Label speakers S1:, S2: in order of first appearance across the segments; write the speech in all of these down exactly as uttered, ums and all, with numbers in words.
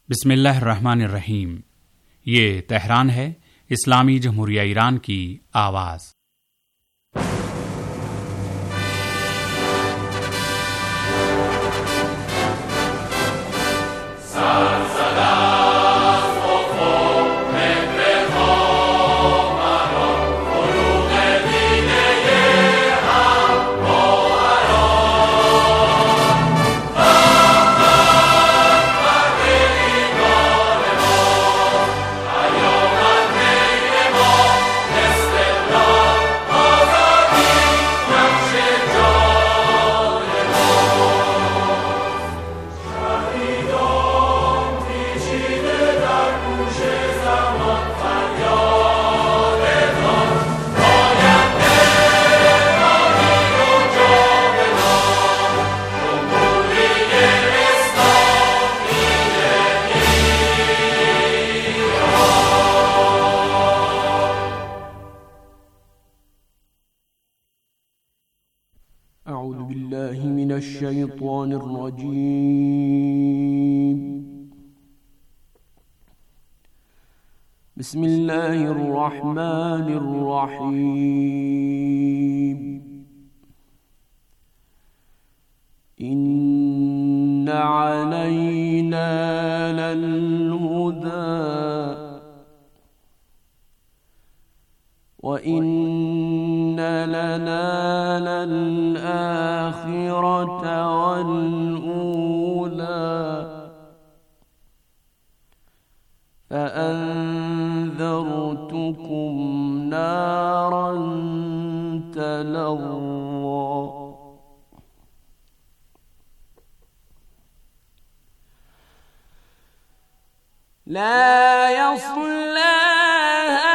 S1: बिस्मिल्लाहिर्रहमानिर्रहीम। ये तेहरान है, इस्लामी जमहूरिया ईरान की आवाज़।
S2: أعوذ بالله من الشيطان الرجيم. بسم الله الرحمن الرحيم. إن علينا للهدى وإن لنا للآخرة والأولى فأنذرتكم نارا تلظى لا يصلاها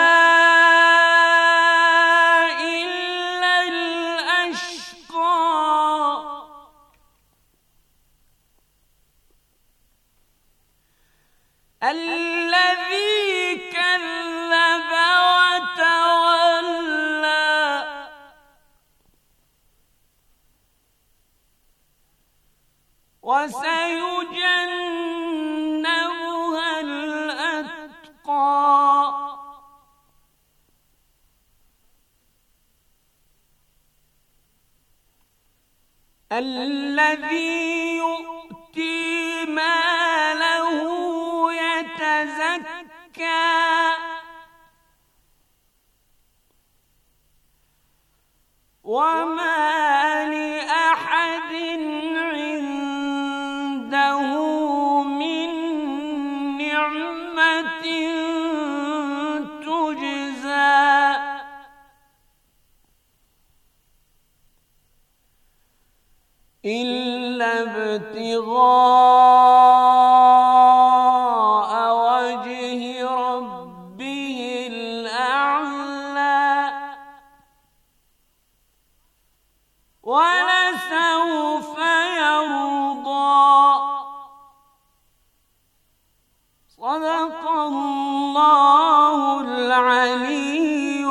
S2: الذي كذب وتولى وسيجنبها الأتقى الذي يؤتي ماله يتزكى وما لأحد عنده من نعمة تجزى إلا ابتغاء وجه ربه الأعلى ولسوف يرضى. صدق الله العلي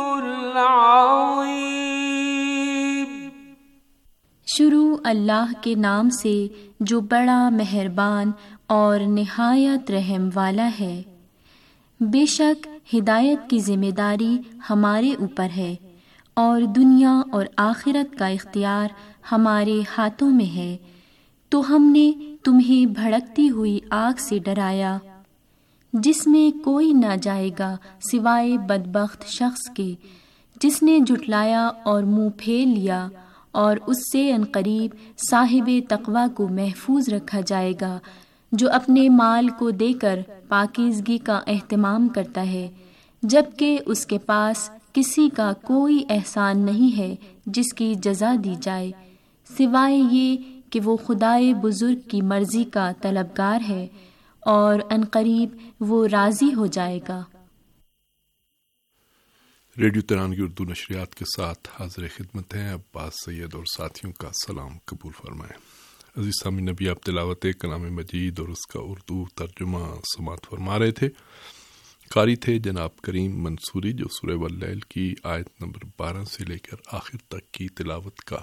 S2: العظيم.
S3: शुरू अल्लाह के नाम से जो बड़ा मेहरबान और निहायत रहम वाला है। बेशक हिदायत की जिम्मेदारी हमारे ऊपर है और दुनिया और आखिरत का इख्तियार हमारे हाथों में है। तो हमने तुम्हें भड़कती हुई आग से डराया जिसमें कोई न जाएगा सिवाय बदबख्त शख्स के जिसने झुटलाया और मुंह फेर लिया, और उससे अनकरीब साहिबे तक़वा को महफूज रखा जाएगा जो अपने माल को देकर पाकीज़गी का एहतमाम करता है, जबकि उसके पास किसी का कोई एहसान नहीं है जिसकी जज़ा दी जाए, सिवाय ये कि वो खुदाए बुजुर्ग की मर्जी का तलबगार है और अनकरीब वो राज़ी हो जाएगा।
S4: रेडियो तेहरान की उर्दू नशरियात के साथ हाजिर खिदमत हैं अब्बास सैयद और साथियों का सलाम कबूल फरमाएँ। अज़ीज़ सामीन, नबी आप तिलावत कलाम मजीद और उसका उर्दू तर्जुमा समात फरमा रहे थे। कारी थे जनाब करीम मंसूरी, जो सूरह वल्लैल की आयत नंबर बारह से लेकर आखिर तक की तिलावत का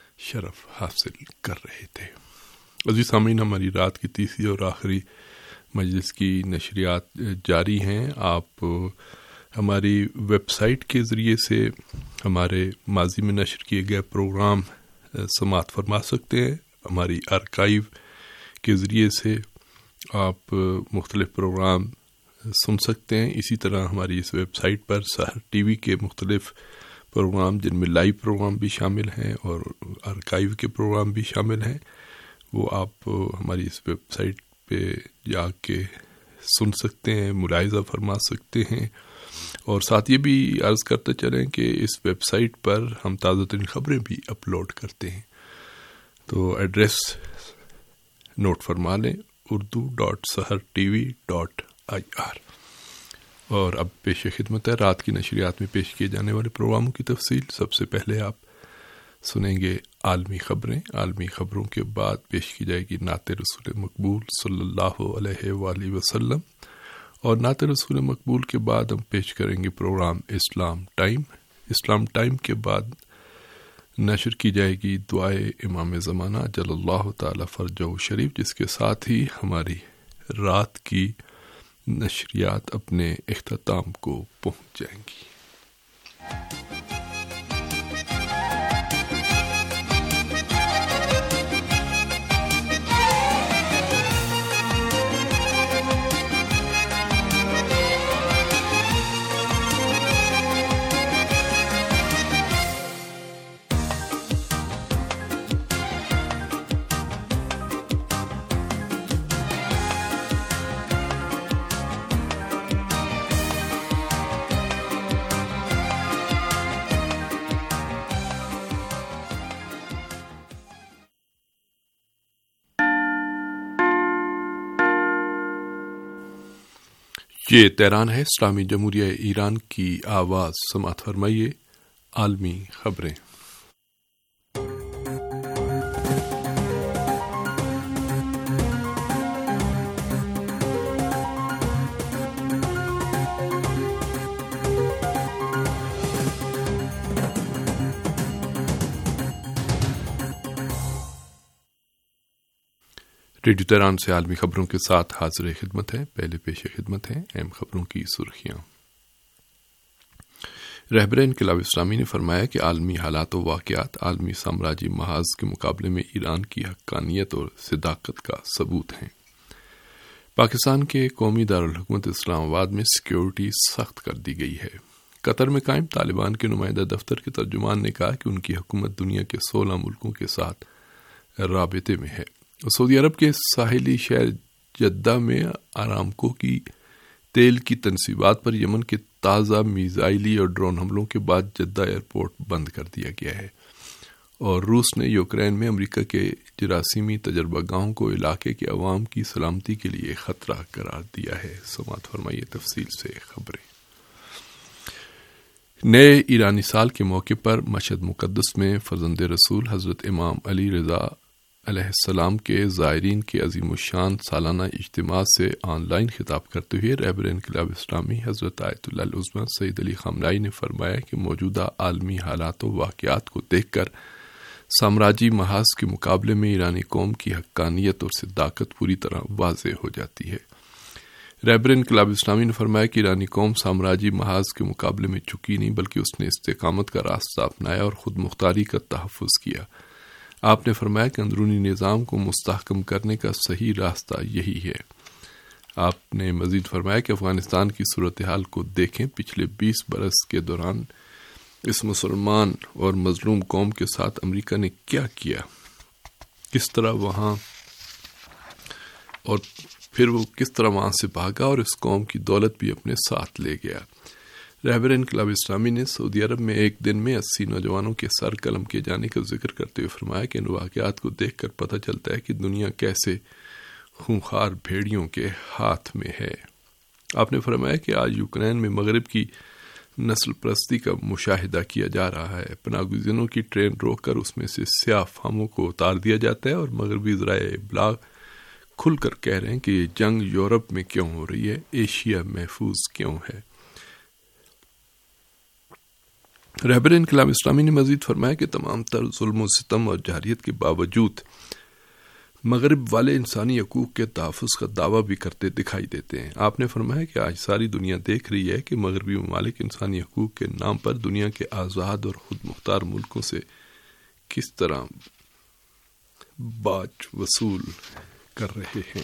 S4: शरफ हासिल कर रहे थे। अज़ीज़ सामीन, हमारी रात की तीसरी और आखिरी مجلس کی نشریات جاری ہیں. آپ ہماری ویب سائٹ کے ذریعے سے ہمارے ماضی میں نشر کیے گئے پروگرام سماعت فرما سکتے ہیں. ہماری آرکائیو کے ذریعے سے آپ مختلف پروگرام سن سکتے ہیں. اسی طرح ہماری اس ویب سائٹ پر سحر ٹی وی کے مختلف پروگرام جن میں لائیو پروگرام بھی شامل ہیں اور آرکائیو کے پروگرام بھی شامل ہیں، وہ آپ ہماری اس ویب سائٹ پہ جا کے سن سکتے ہیں، ملاحظہ فرما سکتے ہیں. اور ساتھ یہ بھی عرض کرتے چلیں کہ اس ویب سائٹ پر ہم تازہ ترین خبریں بھی اپلوڈ کرتے ہیں. تو ایڈریس نوٹ فرما لیں، Urdu dot Sahar T V dot I R. اور اب پیش خدمت ہے رات کی نشریات میں پیش کیے جانے والے پروگراموں کی تفصیل. سب سے پہلے آپ سنیں گے عالمی خبریں. عالمی خبروں کے بعد پیش کی جائے گی نعت رسول مقبول صلی اللہ علیہ وآلہ وسلم، اور نعت رسول مقبول کے بعد ہم پیش کریں گے programme Islam time. Islam time کے بعد نشر کی جائے گی دعائے امام زمانہ جل اللہ تعالی فرجہ شریف، جس کے ساتھ ہی ہماری رات کی نشریات اپنے اختتام کو پہنچ جائیں گی. یہ تہران ہے، اسلامی جمہوریہ ایران کی آواز. سماعت فرمائیے عالمی خبریں. ریڈیو تہران سے عالمی خبروں کے ساتھ حاضر خدمت ہے. پہلے پیش خدمت ہیں اہم خبروں کی سرخیاں. رہبر انقلاب اسلامی نے فرمایا کہ عالمی حالات و واقعات عالمی سامراجی محاذ کے مقابلے میں ایران کی حقانیت اور صداقت کا ثبوت ہیں. پاکستان کے قومی دارالحکومت اسلام آباد میں سیکیورٹی سخت کر دی گئی ہے. قطر میں قائم طالبان کے نمائندہ دفتر کے ترجمان نے کہا کہ ان کی حکومت دنیا کے سولہ ملکوں کے ساتھ رابطے میں ہے. سعودی عرب کے ساحلی شہر جدہ میں آرامکو کی تیل کی تنصیبات پر یمن کے تازہ میزائلی اور ڈرون حملوں کے بعد جدہ ایئرپورٹ بند کر دیا گیا ہے، اور روس نے یوکرین میں امریکہ کے جراثیمی تجربہ گاہوں کو علاقے کے عوام کی سلامتی کے لیے خطرہ قرار دیا ہے. سماعت فرمائیے تفصیل سے خبریں. نئے ایرانی سال کے موقع پر مشہد مقدس میں فرزند رسول حضرت امام علی رضا علیہ السلام کے زائرین کے عظیم الشان سالانہ اجتماع سے آن لائن خطاب کرتے ہوئے رہبر انقلاب اسلامی حضرت آیت اللہ العظمی سید علی خامنہئی نے فرمایا کہ موجودہ عالمی حالات و واقعات کو دیکھ کر سامراجی محاذ کے مقابلے میں ایرانی قوم کی حقانیت اور صداقت پوری طرح واضح ہو جاتی ہے. رہبر انقلاب اسلامی نے فرمایا کہ ایرانی قوم سامراجی محاذ کے مقابلے میں چکی نہیں، بلکہ اس نے استقامت کا راستہ اپنایا اور خود مختاری کا تحفظ کیا. آپ نے فرمایا کہ اندرونی نظام کو مستحکم کرنے کا صحیح راستہ یہی ہے. آپ نے مزید فرمایا کہ افغانستان کی صورتحال کو دیکھیں. پچھلے بیس برس کے دوران اس مسلمان اور مظلوم قوم کے ساتھ امریکہ نے کیا کیا، کس طرح وہاں اور پھر وہ کس طرح وہاں سے بھاگا اور اس قوم کی دولت بھی اپنے ساتھ لے گیا. رہبر انقلاب اسلامی نے سعودی عرب میں ایک دن میں اسی نوجوانوں کے سر قلم کیے جانے کا ذکر کرتے ہوئے فرمایا کہ ان واقعات کو دیکھ کر پتہ چلتا ہے کہ دنیا کیسے خونخوار بھیڑیوں کے ہاتھ میں ہے. آپ نے فرمایا کہ آج یوکرین میں مغرب کی نسل پرستی کا مشاہدہ کیا جا رہا ہے. پناہ گزینوں کی ٹرین روک کر اس میں سے سیاہ فاموں کو اتار دیا جاتا ہے، اور مغربی ذرائع ابلاغ کھل کر کہہ رہے ہیں کہ یہ جنگ یورپ میں کیوں ہو رہی ہے، ایشیا محفوظ کیوں ہے. رہبر انقلاب اسلامی نے مزید فرمایا کہ تمام تر ظلم و ستم اور جارحیت کے باوجود مغرب والے انسانی حقوق کے تحفظ کا دعویٰ بھی کرتے دکھائی دیتے ہیں۔ آپ نے فرمایا کہ آج ساری دنیا دیکھ رہی ہے کہ مغربی ممالک انسانی حقوق کے نام پر دنیا کے آزاد اور خود مختار ملکوں سے کس طرح باج وصول کر رہے ہیں۔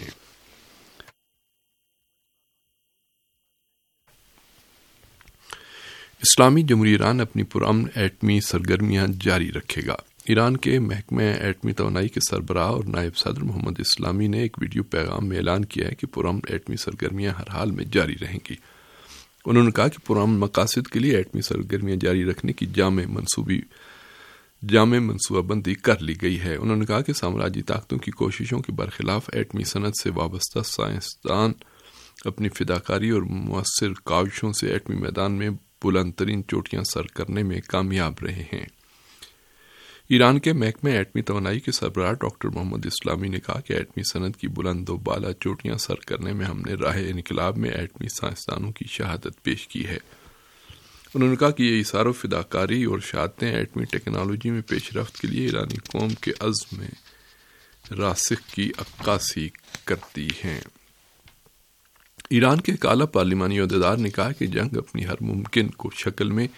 S4: اسلامی جمہوریہ ایران اپنی پرامن ایٹمی سرگرمیاں جاری رکھے گا۔ ایران کے محکمہ ایٹمی توانائی کے سربراہ اور نائب صدر محمد اسلامی نے ایک ویڈیو پیغام میں اعلان کیا ہے کہ پرامن ایٹمی سرگرمیاں ہر حال میں جاری رہیں گی۔ انہوں نے کہا کہ پرامن مقاصد کے لیے ایٹمی سرگرمیاں جاری رکھنے کی جامع منصوبی جامع منصوبہ بندی کر لی گئی ہے۔ انہوں نے کہا کہ سامراجی طاقتوں کی کوششوں کے برخلاف ایٹمی صنعت سے وابستہ سائنسدان اپنی فداکاری اور مؤثر کاوشوں سے ایٹمی میدان میں بلند ترین چوٹیاں سر کرنے میں کامیاب رہے ہیں۔ ایران کے محکمہ ایٹمی توانائی کے سربراہ ڈاکٹر محمد اسلامی نے کہا کہ ایٹمی صنعت کی بلند و بالا چوٹیاں سر کرنے میں ہم نے راہ انقلاب میں ایٹمی سائنسدانوں کی شہادت پیش کی ہے۔ انہوں نے کہا کہ یہ اثار و فداکاری اور شہادتیں ایٹمی ٹیکنالوجی میں پیش رفت کے لیے ایرانی قوم کے عزم میں راسخ کی عکاسی کرتی ہیں۔ ایران کے اعلیٰ پارلیمانی عہدیدار نے کہا کہ جنگ اپنی ہر ممکن کو شکل میں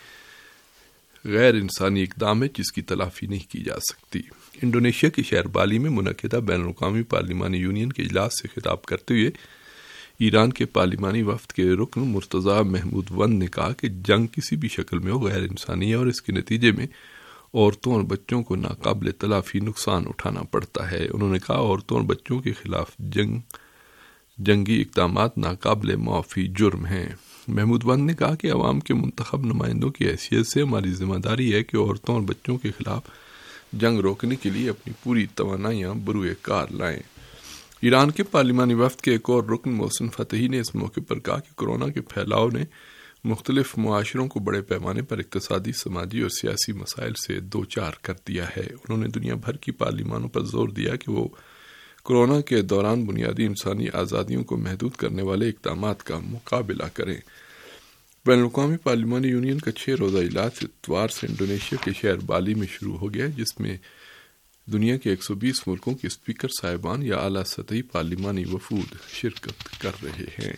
S4: غیر انسانی اقدام ہے جس کی تلافی نہیں کی جا سکتی۔ انڈونیشیا کے شہر بالی میں منعقدہ بین الاقوامی پارلیمانی یونین کے اجلاس سے خطاب کرتے ہوئے ایران کے پارلیمانی وفد کے رکن مرتضی محمود وند نے کہا کہ جنگ کسی بھی شکل میں ہو غیر انسانی ہے اور اس کے نتیجے میں عورتوں اور بچوں کو ناقابل تلافی نقصان اٹھانا پڑتا ہے۔ انہوں نے کہا عورتوں اور بچوں کے خلاف جنگ جنگی اقدامات ناقابل معافی جرم ہیں۔ محمود وند نے کہا کہ عوام کے منتخب نمائندوں کی حیثیت سے ہماری ذمہ داری ہے کہ عورتوں اور بچوں کے خلاف جنگ روکنے کے لیے اپنی پوری توانائیاں بروئے کار لائیں۔ ایران کے پارلیمانی وفد کے ایک اور رکن محسن فتحی نے اس موقع پر کہا کہ کورونا کے پھیلاؤ نے مختلف معاشروں کو بڑے پیمانے پر اقتصادی، سماجی اور سیاسی مسائل سے دوچار کر دیا ہے۔ انہوں نے دنیا بھر کی پارلیمانوں پر زور دیا کہ وہ کورونا کے دوران بنیادی انسانی آزادیوں کو محدود کرنے والے اقدامات کا مقابلہ کریں۔ بین الاقوامی پارلیمانی یونین کا چھ روزہ اجلاس اتوار سے انڈونیشیا کے شہر بالی میں شروع ہو گیا جس میں دنیا کے ایک سو بیس ملکوں کے اسپیکر صاحبان یا اعلیٰ سطحی پارلیمانی وفود شرکت کر رہے ہیں۔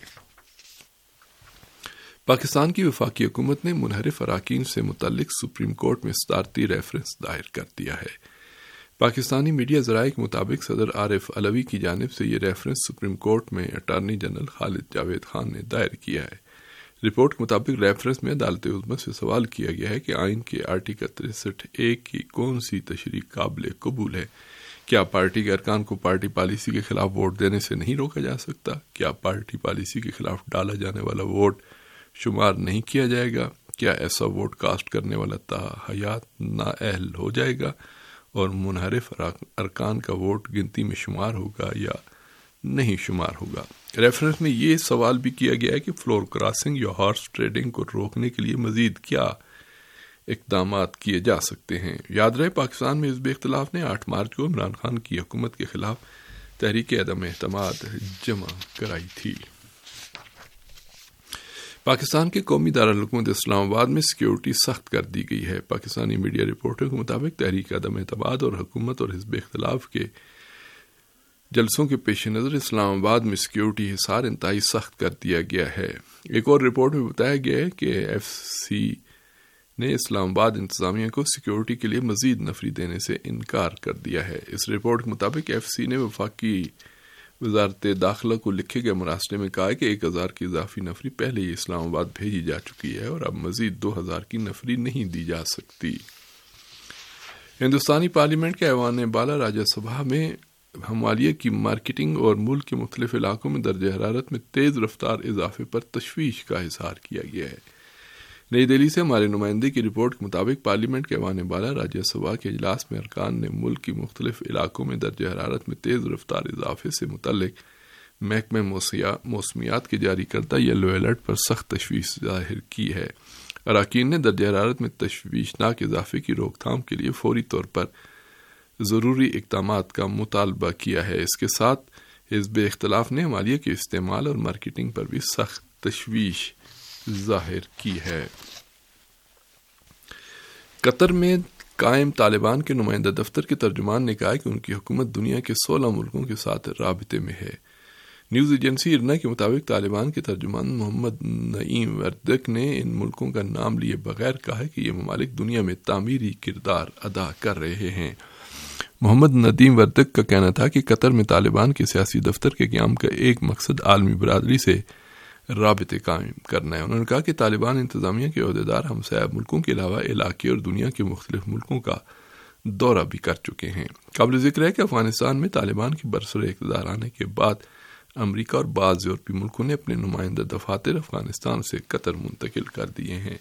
S4: پاکستان کی وفاقی حکومت نے منحرف اراکین سے متعلق سپریم کورٹ میں صدارتی ریفرنس دائر کر دیا ہے۔ پاکستانی میڈیا ذرائع کے مطابق صدر عارف علوی کی جانب سے یہ ریفرنس سپریم کورٹ میں اٹارنی جنرل خالد جاوید خان نے دائر کیا ہے۔ رپورٹ کے مطابق ریفرنس میں عدالت عظمی سے سوال کیا گیا ہے کہ آئین کے آرٹیکل تریسٹھ اے کی کون سی تشریح قابل قبول ہے؟ کیا پارٹی کے ارکان کو پارٹی پالیسی کے خلاف ووٹ دینے سے نہیں روکا جا سکتا؟ کیا پارٹی پالیسی کے خلاف ڈالا جانے والا ووٹ شمار نہیں کیا جائے گا؟ کیا ایسا ووٹ کاسٹ کرنے والا تاحیات نااہل ہو جائے گا اور منحرف ارکان کا ووٹ گنتی میں شمار ہوگا یا نہیں شمار ہوگا؟ ریفرنس میں یہ سوال بھی کیا گیا ہے کہ فلور کراسنگ یا ہارس ٹریڈنگ کو روکنے کے لیے مزید کیا اقدامات کیے جا سکتے ہیں۔ یاد رہے پاکستان میں حزب اختلاف نے آٹھ مارچ کو عمران خان کی حکومت کے خلاف تحریک عدم اعتماد جمع کرائی تھی۔ پاکستان کے قومی دارالحکومت اسلام آباد میں سیکیورٹی سخت کر دی گئی ہے۔ پاکستانی میڈیا رپورٹوں کے مطابق تحریک عدم اعتماد اور حکومت اور حزب اختلاف کے جلسوں کے پیش نظر اسلام آباد میں سیکیورٹی حصار انتہائی سخت کر دیا گیا ہے۔ ایک اور رپورٹ میں بتایا گیا ہے کہ ایف سی نے اسلام آباد انتظامیہ کو سیکیورٹی کے لیے مزید نفری دینے سے انکار کر دیا ہے۔ اس رپورٹ کے مطابق ایف سی نے وفاقی وزارت داخلہ کو لکھے گئے مراسلے میں کہا کہ ایک ہزار کی اضافی نفری پہلے ہی اسلام آباد بھیجی جا چکی ہے اور اب مزید دو ہزار کی نفری نہیں دی جا سکتی۔ ہندوستانی پارلیمنٹ کے ایوان بالا راجیہ سبھا میں ہمالیہ کی مارکیٹنگ اور ملک کے مختلف علاقوں میں درجہ حرارت میں تیز رفتار اضافے پر تشویش کا اظہار کیا گیا ہے۔ نئی دہلی سے ہمارے نمائندے کی رپورٹ کے مطابق پارلیمنٹ کے ایوان بالا راجیہ سبھا کے اجلاس میں ارکان نے ملک کی مختلف علاقوں میں درجہ حرارت میں تیز رفتار اضافے سے متعلق محکمہ موسمیات کے جاری کردہ یلو الرٹ پر سخت تشویش ظاہر کی ہے۔ اراکین نے درجہ حرارت میں تشویشناک اضافے کی روک تھام کے لیے فوری طور پر ضروری اقدامات کا مطالبہ کیا ہے۔ اس کے ساتھ حزب اختلاف نے ہمالیہ کے استعمال اور مارکیٹنگ پر بھی سخت تشویش ظاہر کی ہے۔ قطر میں قائم طالبان کے نمائندہ دفتر کے ترجمان نے کہا کہ ان کی حکومت دنیا کے سولہ ملکوں کے ساتھ رابطے میں ہے۔ نیوز ایجنسی ارنا کے مطابق طالبان کے ترجمان محمد نعیم وردک نے ان ملکوں کا نام لیے بغیر کہا کہ یہ ممالک دنیا میں تعمیری کردار ادا کر رہے ہیں۔ محمد ندیم وردک کا کہنا تھا کہ قطر میں طالبان کے سیاسی دفتر کے قیام کا ایک مقصد عالمی برادری سے رابطے قائم کرنا ہے۔ انہوں نے کہا کہ طالبان انتظامیہ کے عہدیدار ہمسایہ ملکوں کے علاوہ علاقے اور دنیا کے مختلف ملکوں کا دورہ بھی کر چکے ہیں۔ قابل ذکر ہے کہ افغانستان میں طالبان کے برسر اقتدار آنے کے بعد امریکہ اور بعض یورپی ملکوں نے اپنے نمائندہ دفاتر افغانستان سے قطر منتقل کر دیے ہیں۔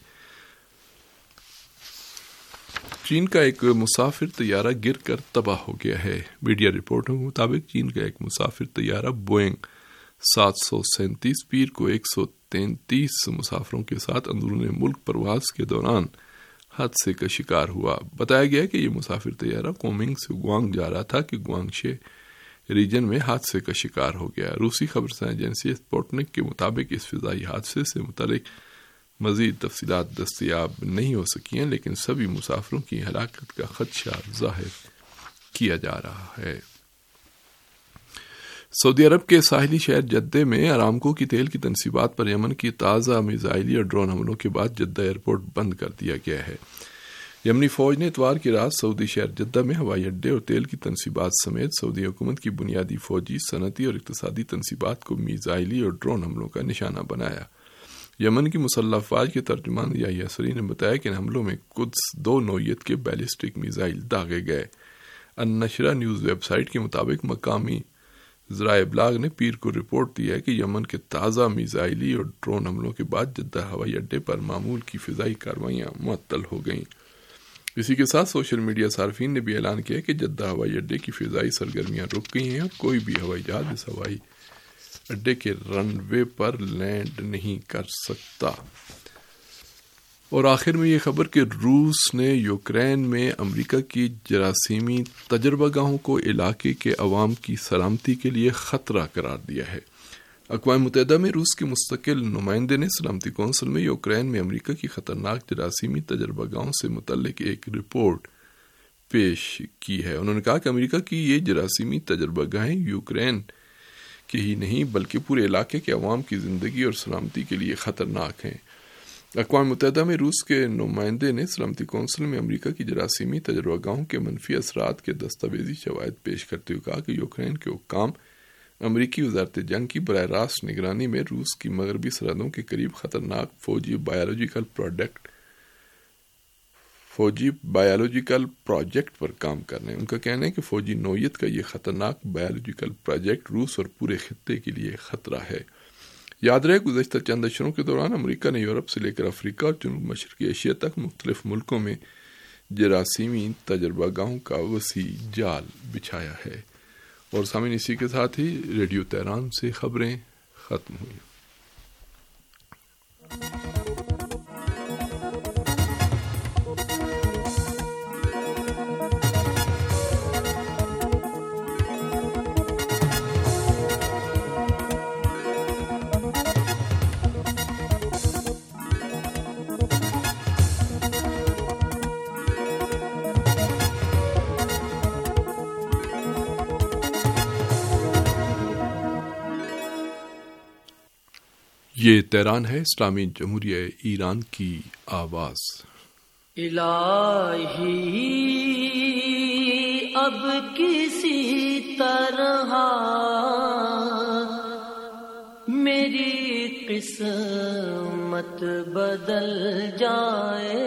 S4: چین کا ایک مسافر طیارہ گر کر تباہ ہو گیا ہے۔ میڈیا رپورٹوں کے مطابق چین کا ایک مسافر طیارہ بوئنگ سات سو سینتیس پیر کو ایک سو تینتیس مسافروں کے ساتھ اندرون ملک پرواز کے دوران حادثے کا شکار ہوا۔ بتایا گیا کہ یہ مسافر طیارہ کومنگ سے گوانگ جا رہا تھا کہ گوانگشے ریجن میں حادثے کا شکار ہو گیا۔ روسی خبرساں ایجنسی سپوٹنک کے مطابق اس فضائی حادثے سے متعلق مزید تفصیلات دستیاب نہیں ہو سکی ہیں، لیکن سبھی مسافروں کی ہلاکت کا خدشہ ظاہر کیا جا رہا ہے۔ سعودی عرب کے ساحلی شہر جدہ میں ارامکو کی تیل کی تنصیبات پر یمن کی تازہ میزائلی اور ڈرون حملوں کے بعد جدہ ایئرپورٹ بند کر دیا گیا ہے۔ یمنی فوج نے اتوار کی رات سعودی شہر جدہ میں ہوائی اڈے اور تیل کی تنصیبات سمیت سعودی حکومت کی بنیادی فوجی، صنعتی اور اقتصادی تنصیبات کو میزائلی اور ڈرون حملوں کا نشانہ بنایا۔ یمن کی مسلح افواج کے ترجمان یحییٰ سری نے بتایا کہ ان حملوں میں قدس دو نوعیت کے بیلسٹک میزائل داغے گئے۔ النشرہ نیوز ویب سائٹ کے مطابق مقامی ذرائع ابلاغ نے پیر کو رپورٹ دیا ہے کہ یمن کے تازہ میزائلی اور ڈرون حملوں کے بعد جدہ ہوائی اڈے پر معمول کی فضائی کارروائیاں معطل ہو گئیں۔ اسی کے ساتھ سوشل میڈیا صارفین نے بھی اعلان کیا کہ جدہ ہوائی اڈے کی فضائی سرگرمیاں رک گئی ہیں اور کوئی بھی ہوائی جہاز اس ہوائی اڈے کے رن وے پر لینڈ نہیں کر سکتا۔ اور آخر میں یہ خبر کہ روس نے یوکرین میں امریکہ کی جراثیمی تجربہ گاہوں کو علاقے کے عوام کی سلامتی کے لیے خطرہ قرار دیا ہے۔ اقوام متحدہ میں روس کے مستقل نمائندے نے سلامتی کونسل میں یوکرین میں امریکہ کی خطرناک جراثیمی تجربہ گاہوں سے متعلق ایک رپورٹ پیش کی ہے۔ انہوں نے کہا کہ امریکہ کی یہ جراثیمی تجربہ گاہیں یوکرین کے ہی نہیں بلکہ پورے علاقے کے عوام کی زندگی اور سلامتی کے لیے خطرناک ہیں۔ اقوام متحدہ میں روس کے نمائندے نے سلامتی کونسل میں امریکہ کی جراثیمی تجربہ گاہوں کے منفی اثرات کے دستاویزی شواہد پیش کرتے ہوئے کہا کہ یوکرین کے حکام امریکی وزارت جنگ کی براہ راست نگرانی میں روس کی مغربی سرحدوں کے قریب خطرناک فوجی بایولوجیکل پروڈکٹ فوجی بایولوجیکل پروجیکٹ پر کام کر رہے ہیں۔ ان کا کہنا ہے کہ فوجی نوعیت کا یہ خطرناک بایولوجیکل پروجیکٹ روس اور پورے خطے کے لیے خطرہ ہے۔ یاد رہے گزشتہ چند اشروں کے دوران امریکہ نے یورپ سے لے کر افریقہ اور جنوب مشرقی ایشیا تک مختلف ملکوں میں جراثیمی تجربہ گاہوں کا وسیع جال بچھایا ہے۔ اور سامعین، اسی کے ساتھ ہی ریڈیو تہران سے خبریں ختم ہوئیں۔ یہ تہران ہے، اسلامی جمہوریہ ایران کی آواز۔
S2: الہی اب کسی طرح میری قسمت بدل جائے،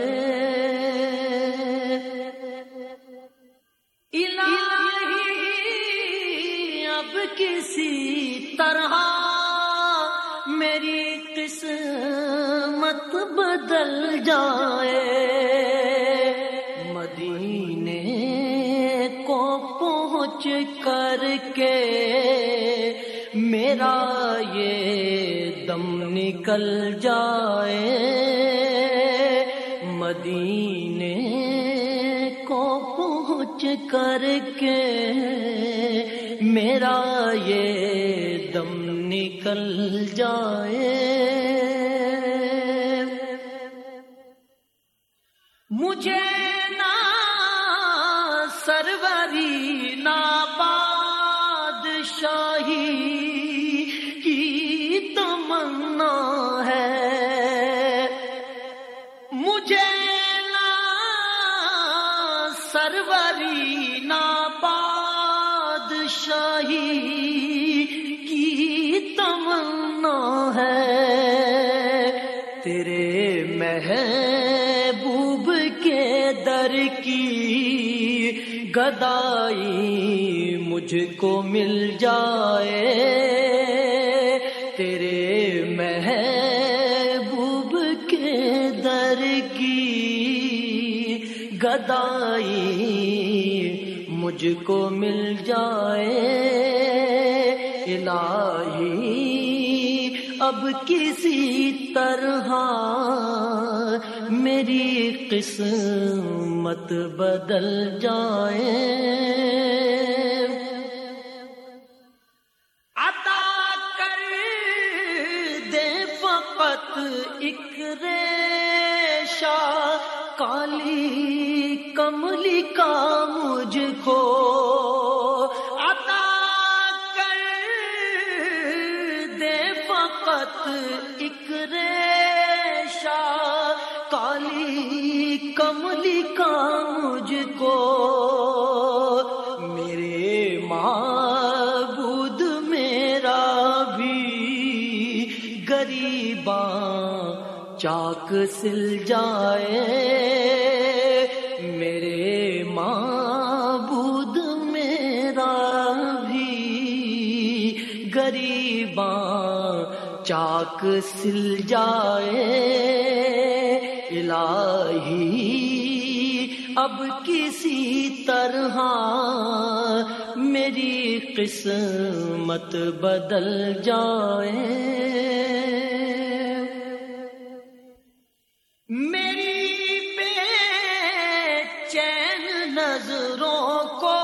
S2: الہی اب کسی طرح میری قسمت بدل جائے، مدینے کو پہنچ کر کے میرا یہ دم نکل جائے، مدینے کو پہنچ کر کے میرا یہ دم نکل جائے، مجھے نہ شاہی کی تمنا ہے، مجھے نہ سروری نہ بادشاہی کی تمنا ہے، تیرے محبوب کے در کی گدائی مجھ کو مل جائے، تیرے محبوب کے در کی گدائی مجھ کو مل جائے، الہی اب کسی طرح میری قسمت بدل جائے، عطا کر دے فقط ایک ریشہ کالی کملی کا مجھ کو، عطا کر دے فقط ایک ریشہ کالی کملی کا مجھ کو، میرے معبود میرا بھی غریباں چاک سل جائے، میرے معبود میرا بھی غریباں چاک سل جائے، الہی اب کسی طرح میری قسمت بدل جائے، میری بے چین نظروں کو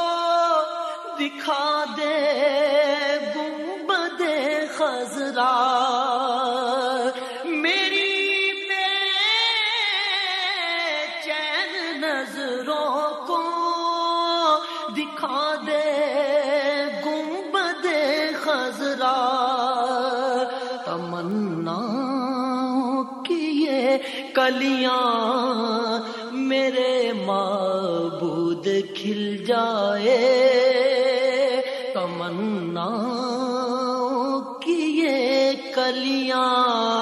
S2: دکھا دے گنبد خضرا، میری بے چین نظروں کو دکھا دے گنبد خضرا، تمنا کی یہ کلیاں میرے معبود کھل جائے، تمنا کی یہ کلیاں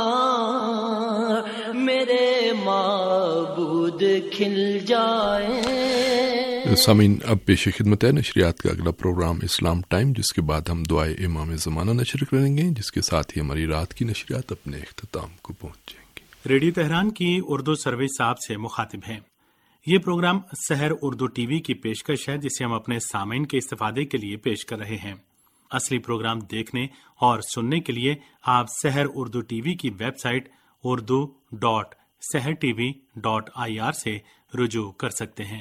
S2: میرے معبود کھل جائے۔
S4: سامعین، اب پیش خدمت ہے نشریات کا اگلا پروگرام اسلام ٹائم، جس کے بعد ہم دعائے امام زمانہ نشر کریں گے، جس کے ساتھ ہی ہماری رات کی نشریات اپنے اختتام کو پہنچ جائیں گے۔
S5: ریڈیو تہران کی اردو سروس آپ سے مخاطب ہیں۔ یہ programme Sahar Urdu T V کی پیشکش ہے، جسے ہم اپنے سامعین کے استفادے کے لیے پیش کر رہے ہیں۔ اصلی پروگرام دیکھنے اور سننے کے لیے آپ سحر اردو ٹی وی کی website Urdu dot Sahar T V dot I R سے رجوع کر سکتے ہیں۔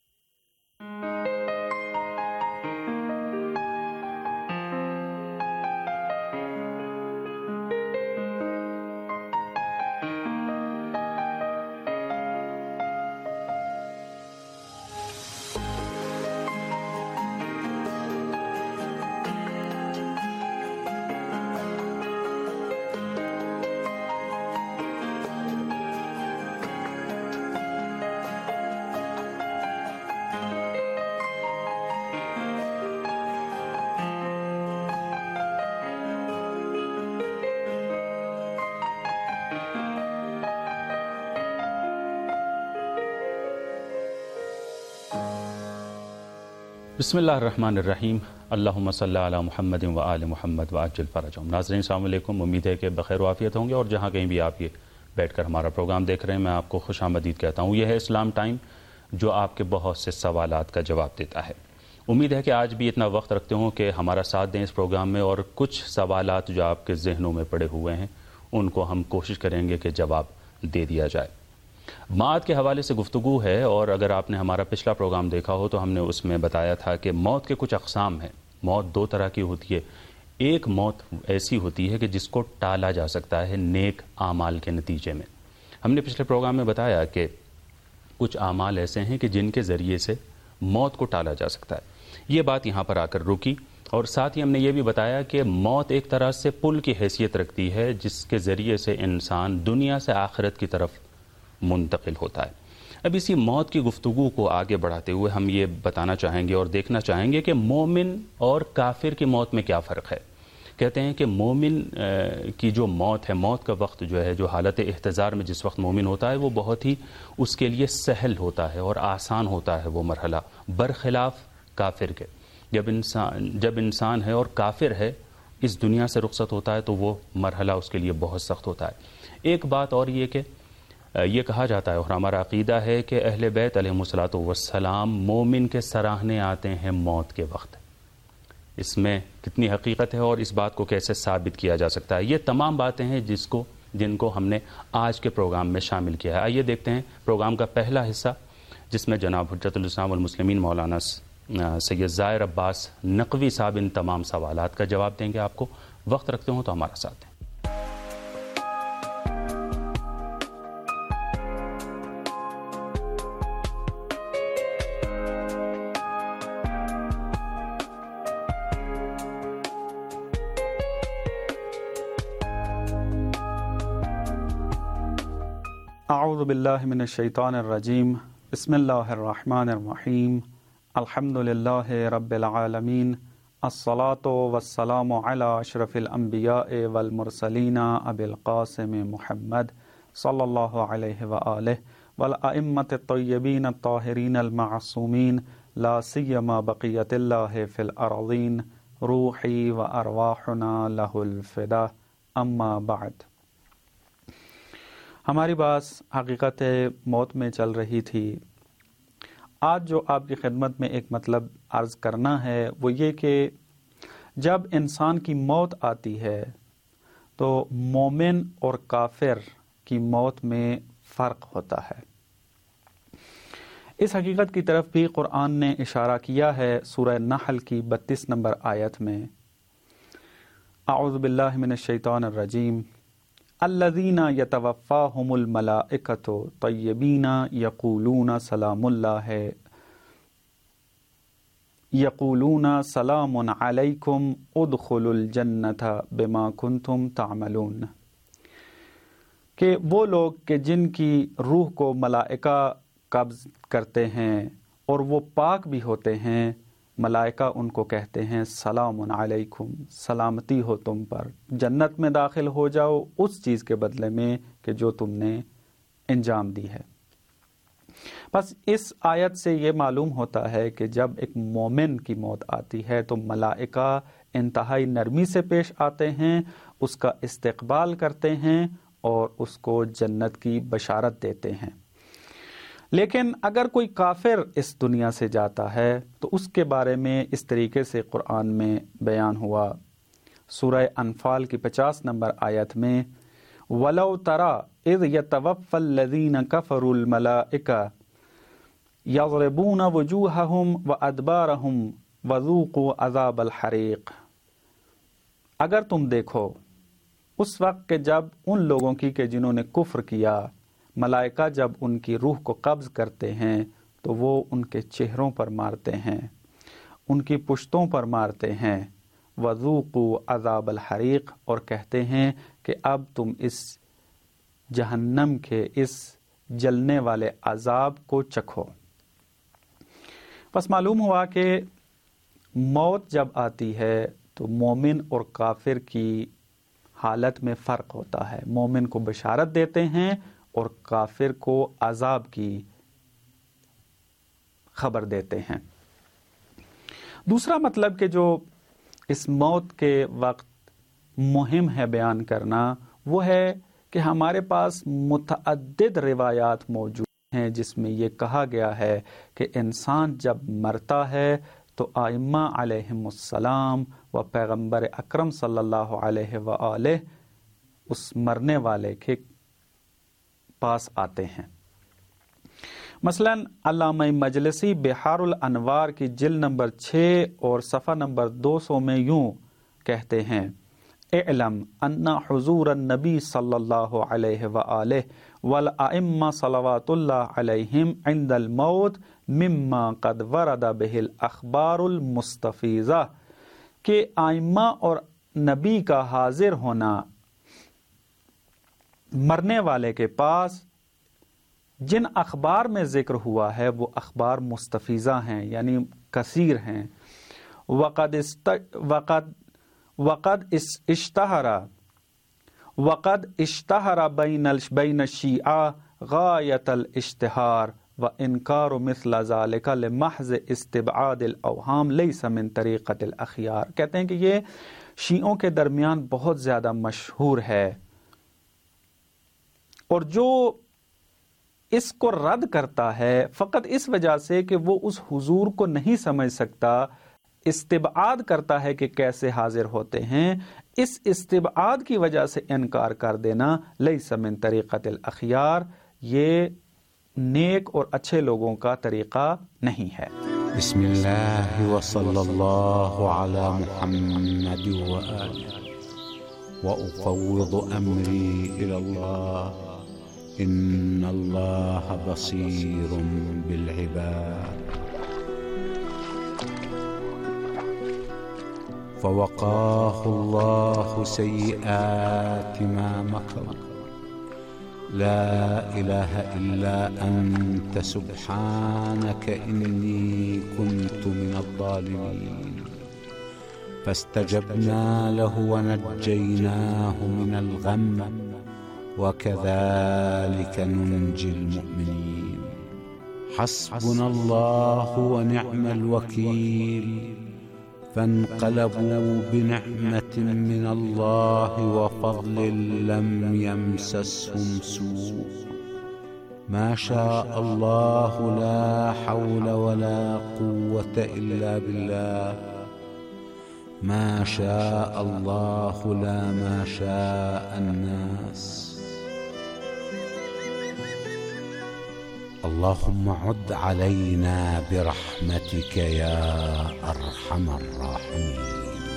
S1: بسم اللہ الرحمن الرحیم، اللہم صلی علی محمد و آل محمد وعجل فرجہم۔ ناظرین السلام علیکم، امید ہے کہ بخیر و عافیت ہوں گے، اور جہاں کہیں بھی آپ یہ بیٹھ کر ہمارا پروگرام دیکھ رہے ہیں، میں آپ کو خوش آمدید کہتا ہوں۔ یہ ہے اسلام ٹائم، جو آپ کے بہت سے سوالات کا جواب دیتا ہے۔ امید ہے کہ آج بھی اتنا وقت رکھتے ہوں کہ ہمارا ساتھ دیں اس پروگرام میں، اور کچھ سوالات جو آپ کے ذہنوں میں پڑے ہوئے ہیں ان کو ہم کوشش کریں گے کہ جواب دے دیا جائے۔ موت کے حوالے سے گفتگو ہے، اور اگر آپ نے ہمارا پچھلا پروگرام دیکھا ہو تو ہم نے اس میں بتایا تھا کہ موت کے کچھ اقسام ہیں۔ موت دو طرح کی ہوتی ہے۔ ایک موت ایسی ہوتی ہے کہ جس کو ٹالا جا سکتا ہے نیک اعمال کے نتیجے میں۔ ہم نے پچھلے پروگرام میں بتایا کہ کچھ اعمال ایسے ہیں کہ جن کے ذریعے سے موت کو ٹالا جا سکتا ہے۔ یہ بات یہاں پر آ کر رکی، اور ساتھ ہی ہم نے یہ بھی بتایا کہ موت ایک طرح سے پل کی حیثیت رکھتی ہے جس کے ذریعے سے انسان دنیا سے آخرت کی طرف منتقل ہوتا ہے۔ اب اسی موت کی گفتگو کو آگے بڑھاتے ہوئے ہم یہ بتانا چاہیں گے اور دیکھنا چاہیں گے کہ مومن اور کافر کی موت میں کیا فرق ہے۔ کہتے ہیں کہ مومن کی جو موت ہے، موت کا وقت جو ہے، جو حالت احتضار میں جس وقت مومن ہوتا ہے، وہ بہت ہی اس کے لیے سہل ہوتا ہے اور آسان ہوتا ہے وہ مرحلہ، برخلاف کافر کے۔ جب انسان جب انسان ہے اور کافر ہے، اس دنیا سے رخصت ہوتا ہے تو وہ مرحلہ اس کے لیے بہت سخت ہوتا ہے۔ ایک بات اور یہ کہ یہ کہا جاتا ہے اور ہمارا عقیدہ ہے کہ اہل بیت علیہم الصلوۃ والسلام مومن کے سراہنے آتے ہیں موت کے وقت۔ اس میں کتنی حقیقت ہے اور اس بات کو کیسے ثابت کیا جا سکتا ہے، یہ تمام باتیں ہیں جس کو جن کو ہم نے آج کے پروگرام میں شامل کیا ہے۔ آئیے دیکھتے ہیں پروگرام کا پہلا حصہ، جس میں جناب حجت الاسلام والمسلمین مولانا سید ظاہر عباس نقوی صاحب ان تمام سوالات کا جواب دیں گے آپ کو۔ وقت رکھتے ہوں تو ہمارا ساتھ دیں۔
S6: اعوذ باللہ من الشیطان الرجیم، بسم اللہ الرحمن الرحیم، الحمد للہ رب العالمین، الصلاۃ والسلام علی اشرف الانبیاء والمرسلین ابی القاسم محمد صلی اللہ علیہ وآلہ والائمۃ الطیبین الطاہرین المعصومین، لا سیما بقیت اللہ فی الارضین، روحی و ارواحنا لہ الفدا، اما بعد۔ ہماری بات حقیقت موت میں چل رہی تھی۔ آج جو آپ کی خدمت میں ایک مطلب عرض کرنا ہے وہ یہ کہ جب انسان کی موت آتی ہے تو مومن اور کافر کی موت میں فرق ہوتا ہے۔ اس حقیقت کی طرف بھی قرآن نے اشارہ کیا ہے سورہ نحل کی بتیس نمبر آیت میں۔ اعوذ باللہ من الشیطان الرجیم، الذین یتوفاہم الملائکۃ طیبین یقولون سلام اللہ یقولون سلام علیکم ادخلوا الجنۃ بما کنتم تعملون، کہ وہ لوگ کہ جن کی روح کو ملائکہ قبض کرتے ہیں اور وہ پاک بھی ہوتے ہیں، ملائکہ ان کو کہتے ہیں سلام علیکم، سلامتی ہو تم پر، جنت میں داخل ہو جاؤ اس چیز کے بدلے میں کہ جو تم نے انجام دی ہے۔ بس اس آیت سے یہ معلوم ہوتا ہے کہ جب ایک مومن کی موت آتی ہے تو ملائکہ انتہائی نرمی سے پیش آتے ہیں، اس کا استقبال کرتے ہیں اور اس کو جنت کی بشارت دیتے ہیں۔ لیکن اگر کوئی کافر اس دنیا سے جاتا ہے تو اس کے بارے میں اس طریقے سے قرآن میں بیان ہوا سورہ انفال کی پچاس نمبر آیت میں، وَلَوْ تَرَى إِذْ يَتَوَفَّى الَّذِينَ كَفَرُوا الْمَلَائِكَةَ يَضْرِبُونَ وُجُوهَهُمْ وَأَدْبَارَهُمْ وَذُوقُوا عَذَابَ الْحَرِيقِ، اگر تم دیکھو اس وقت کہ جب ان لوگوں کی کہ جنہوں نے کفر کیا، ملائکہ جب ان کی روح کو قبض کرتے ہیں تو وہ ان کے چہروں پر مارتے ہیں، ان کی پشتوں پر مارتے ہیں، وذوقوا عذاب الحریق، اور کہتے ہیں کہ اب تم اس جہنم کے اس جلنے والے عذاب کو چکھو۔ بس معلوم ہوا کہ موت جب آتی ہے تو مومن اور کافر کی حالت میں فرق ہوتا ہے۔ مومن کو بشارت دیتے ہیں اور کافر کو عذاب کی خبر دیتے ہیں۔ دوسرا مطلب کہ جو اس موت کے وقت مہم ہے بیان کرنا، وہ ہے کہ ہمارے پاس متعدد روایات موجود ہیں جس میں یہ کہا گیا ہے کہ انسان جب مرتا ہے تو ائمہ علیہم السلام و پیغمبر اکرم صلی اللہ علیہ وآلہ اس مرنے والے کے پاس آتے ہیں۔ مثلا علامہ مجلسی بحار الانوار کی جلد نمبر چھ اور صفحہ نمبر دو سو میں یوں کہتے ہیں، اعلم ان حضور النبی صلی اللہ علیہ وآلہ والائمہ صلوات اللہ علیہم عند الموت مما قد ورد به الاخبار المستفیضہ، کہ آئمہ اور نبی کا حاضر ہونا مرنے والے کے پاس جن اخبار میں ذکر ہوا ہے وہ اخبار مستفیضہ ہیں، یعنی کثیر ہیں. وقد است وقد وقد اشتہر وقد اشتہر بین بین الشیعہ غایت الاشتہار وانکار مثل ذلک لمحض استبعاد الاوہام لیس من طریقۃ الاخیار. کہتے ہیں کہ یہ شیعوں کے درمیان بہت زیادہ مشہور ہے، اور جو اس کو رد کرتا ہے فقط اس وجہ سے کہ وہ اس حضور کو نہیں سمجھ سکتا، استبعاد کرتا ہے کہ کیسے حاضر ہوتے ہیں، اس استبعاد کی وجہ سے انکار کر دینا لیس من طریقۃ الاخیار، یہ نیک اور اچھے لوگوں کا طریقہ نہیں ہے.
S7: بسم اللہ وصلی اللہ علی محمد وآلہ وأفوض امری الی اللہ ان اللہ بصیر بالعباد. فوقاه الله سيئات ما مكروا لا إله إلا أنت سبحانك إني كنت من الظالمين. فاستجبنا له ونجيناه من الغم وكذلك ننجي المؤمنين. حسبنا الله ونعم الوكيل. فانقلبوا بنعمة من الله وفضل لم يمسسهم سوء. ما شاء الله لا حول ولا قوة إلا بالله. ما شاء الله لا ما شاء الناس. اللهم عد علينا برحمتك يا أرحم الراحمين.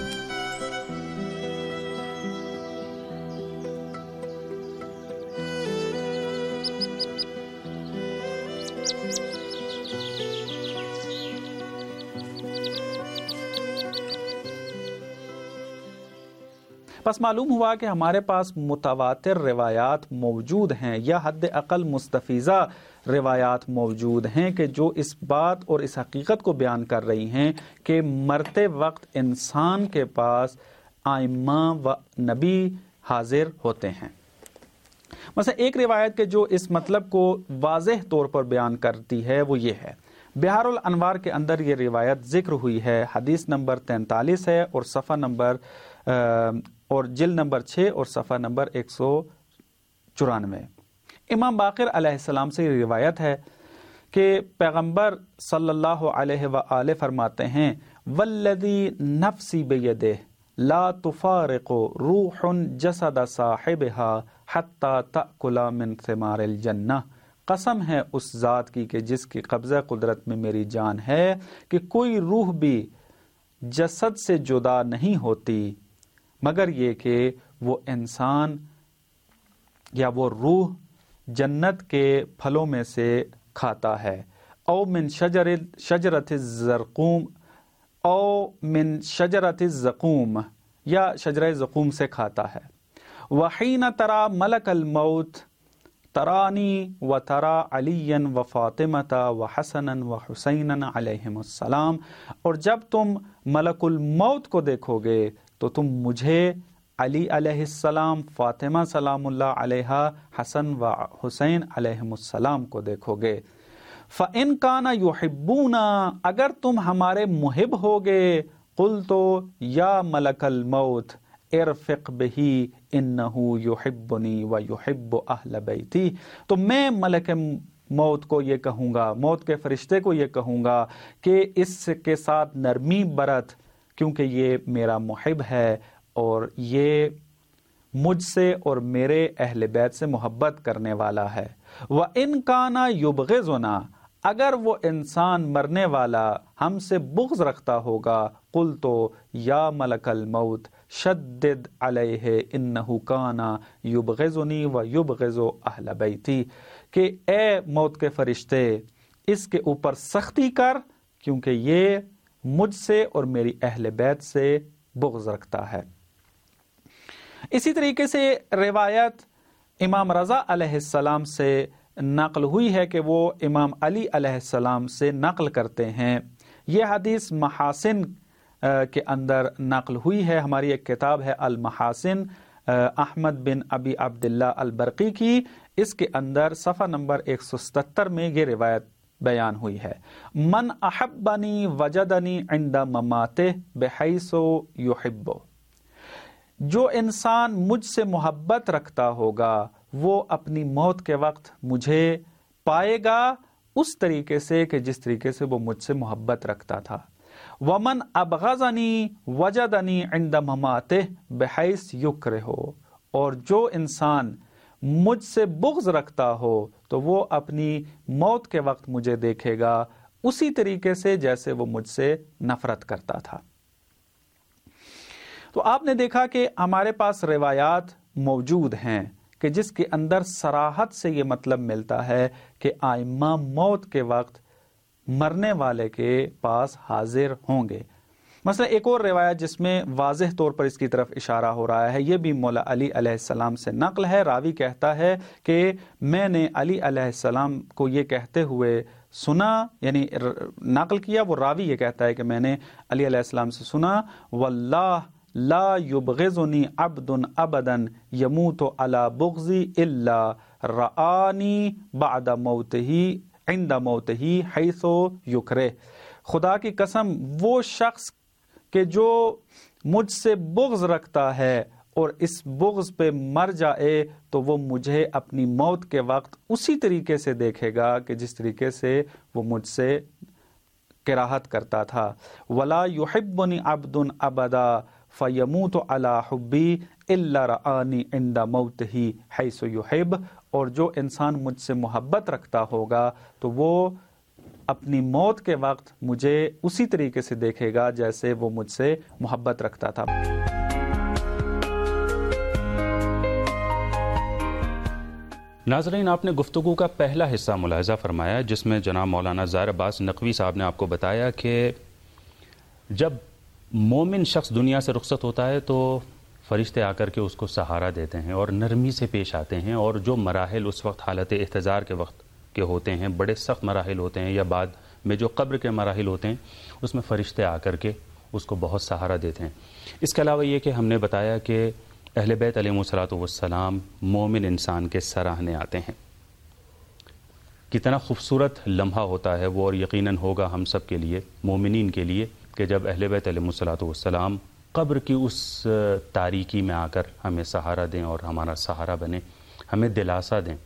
S6: بس معلوم ہوا کہ ہمارے پاس متواتر روایات موجود ہیں یا حد اقل مستفیضہ روایات موجود ہیں کہ جو اس بات اور اس حقیقت کو بیان کر رہی ہیں کہ مرتے وقت انسان کے پاس آئمہ و نبی حاضر ہوتے ہیں. مثلا ایک روایت کے جو اس مطلب کو واضح طور پر بیان کرتی ہے وہ یہ ہے. بہار الانوار کے اندر یہ روایت ذکر ہوئی ہے، حدیث نمبر تینتالیس ہے اور صفحہ نمبر اور جلد نمبر چھ اور صفحہ نمبر ایک سو چورانوے. امام باقر علیہ السلام سے یہ روایت ہے کہ پیغمبر صلی اللہ علیہ وآلہ فرماتے ہیں والذی نفسی بیدہ لا تفارق روح جسد صاحبها حتی تأکل من ثمار الجنہ. قسم ہے اس ذات کی کہ جس کی قبضہ قدرت میں میری جان ہے کہ کوئی روح بھی جسد سے جدا نہیں ہوتی مگر یہ کہ وہ انسان یا وہ روح جنت کے پھلوں میں سے کھاتا ہے. او من شجر شجرت الزرقوم او من شجرت الزقوم یا شجرہ زقوم سے کھاتا ہے. وحین ترا ملک الموت ترانی و ترا علی و فاطمۃ و حسن و حسین علیہم السلام. اور جب تم ملک الموت کو دیکھو گے تو تم مجھے، علی علیہ السلام، فاطمہ سلام اللہ علیہا، حسن و حسین علیہم السلام کو دیکھو گے. فَإِن كَانَ يُحِبُّونَا، اگر تم ہمارے محب ہوگے، قُلْتُ یا ملک الموت ارفق بہی انہو یحبنی و یحب اہل بیتی. تو میں ملک موت کو یہ کہوں گا، موت کے فرشتے کو یہ کہوں گا کہ اس کے ساتھ نرمی برت، کیونکہ یہ میرا محب ہے اور یہ مجھ سے اور میرے اہل بیت سے محبت کرنے والا ہے. وَإِن كَانَ يُبْغِضُنَا، اگر وہ انسان مرنے والا ہم سے بغض رکھتا ہوگا، قُلْتُ یا ملک الموت شدد علیہ انہ کان یبغضنی و یبغض اہل بیتی، کہ اے موت کے فرشتے اس کے اوپر سختی کر کیونکہ یہ مجھ سے اور میری اہل بیت سے بغض رکھتا ہے۔ اسی طریقے سے روایت امام رضا علیہ السلام سے نقل ہوئی ہے کہ وہ امام علی علیہ السلام سے نقل کرتے ہیں۔ یہ حدیث محاسن کے اندر نقل ہوئی ہے۔ ہماری ایک کتاب ہے المحاسن احمد بن ابی عبداللہ البرقی کی، اس کے اندر صفحہ نمبر ایک سو ستر میں یہ روایت بیان ہوئی ہے۔ من احبنی وجدنی عند مماتہ بحیث یحب، جو انسان مجھ سے محبت رکھتا ہوگا وہ اپنی موت کے وقت مجھے پائے گا اس طریقے سے کہ جس طریقے سے وہ مجھ سے محبت رکھتا تھا۔ ومن ابغضنی وجدنی عند مماتہ بحیث یکرہ، اور جو انسان مجھ سے بغض رکھتا ہو تو وہ اپنی موت کے وقت مجھے دیکھے گا اسی طریقے سے جیسے وہ مجھ سے نفرت کرتا تھا۔ تو آپ نے دیکھا کہ ہمارے پاس روایات موجود ہیں کہ جس کے اندر صراحت سے یہ مطلب ملتا ہے کہ آئمہ موت کے وقت مرنے والے کے پاس حاضر ہوں گے۔ مثلا ایک اور روایت جس میں واضح طور پر اس کی طرف اشارہ ہو رہا ہے، یہ بھی مولا علی علیہ السلام سے نقل ہے۔ راوی کہتا ہے کہ میں نے علی علیہ السلام کو یہ کہتے ہوئے سنا، یعنی نقل کیا، وہ راوی یہ کہتا ہے کہ میں نے علی علیہ السلام سے سنا، واللہ لا یبغضنی عبد ابدا یموت علی بغضی الا رآنی بعد موتہ عند موتہ حیث یکرہ۔ خدا کی قسم، وہ شخص کہ جو مجھ سے بغض رکھتا ہے اور اس بغض پہ مر جائے تو وہ مجھے اپنی موت کے وقت اسی طریقے سے دیکھے گا کہ جس طریقے سے وہ مجھ سے کراہت کرتا تھا۔ ولا یحبنی عبد ابدا فیموت علی حبی الا رآنی عند موتہ حیث یحب، اور جو انسان مجھ سے محبت رکھتا ہوگا تو وہ اپنی موت کے وقت مجھے اسی طریقے سے دیکھے گا جیسے وہ مجھ سے محبت رکھتا تھا۔
S1: ناظرین، آپ نے گفتگو کا پہلا حصہ ملاحظہ فرمایا جس میں جناب مولانا ظاہر عباس نقوی صاحب نے آپ کو بتایا کہ جب مومن شخص دنیا سے رخصت ہوتا ہے تو فرشتے آ کر کے اس کو سہارا دیتے ہیں اور نرمی سے پیش آتے ہیں، اور جو مراحل اس وقت حالت احتضار کے وقت کے ہوتے ہیں، بڑے سخت مراحل ہوتے ہیں، یا بعد میں جو قبر کے مراحل ہوتے ہیں، اس میں فرشتے آ کر کے اس کو بہت سہارا دیتے ہیں۔ اس کے علاوہ یہ کہ ہم نے بتایا کہ اہل بیت علیہ الصلوۃ والسلام مومن انسان کے سراہنے آتے ہیں۔ کتنا خوبصورت لمحہ ہوتا ہے وہ، اور یقیناً ہوگا ہم سب کے لیے، مومنین کے لیے، کہ جب اہل بیت علیہ الصلوۃ والسلام قبر کی اس تاریکی میں آ کر ہمیں سہارا دیں اور ہمارا سہارا بنے، ہمیں دلاسا دیں۔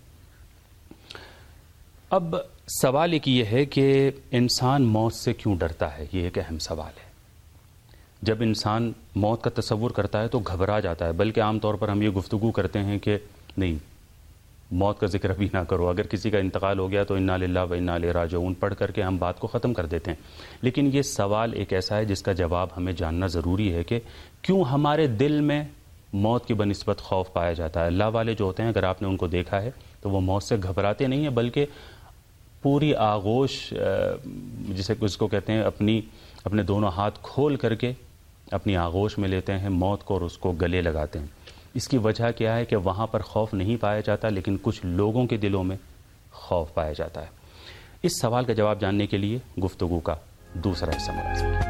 S1: اب سوال ایک یہ ہے کہ انسان موت سے کیوں ڈرتا ہے؟ یہ ایک اہم سوال ہے۔ جب انسان موت کا تصور کرتا ہے تو گھبرا جاتا ہے، بلکہ عام طور پر ہم یہ گفتگو کرتے ہیں کہ نہیں، موت کا ذکر بھی نہ کرو، اگر کسی کا انتقال ہو گیا تو انا للہ و انا الیہ راجعون پڑھ کر کے ہم بات کو ختم کر دیتے ہیں۔ لیکن یہ سوال ایک ایسا ہے جس کا جواب ہمیں جاننا ضروری ہے کہ کیوں ہمارے دل میں موت کی بنسبت خوف پایا جاتا ہے۔ اللہ والے جو ہوتے ہیں، اگر آپ نے ان کو دیکھا ہے تو وہ موت سے گھبراتے نہیں ہیں، بلکہ پوری آغوش جسے اس کو کہتے ہیں اپنی اپنے دونوں ہاتھ کھول کر کے اپنی آغوش میں لیتے ہیں موت کو اور اس کو گلے لگاتے ہیں۔ اس کی وجہ کیا ہے کہ وہاں پر خوف نہیں پایا جاتا، لیکن کچھ لوگوں کے دلوں میں خوف پایا جاتا ہے۔ اس سوال کا جواب جاننے کے لیے گفتگو کا دوسرا حصہ ملاحظہ کیجیے۔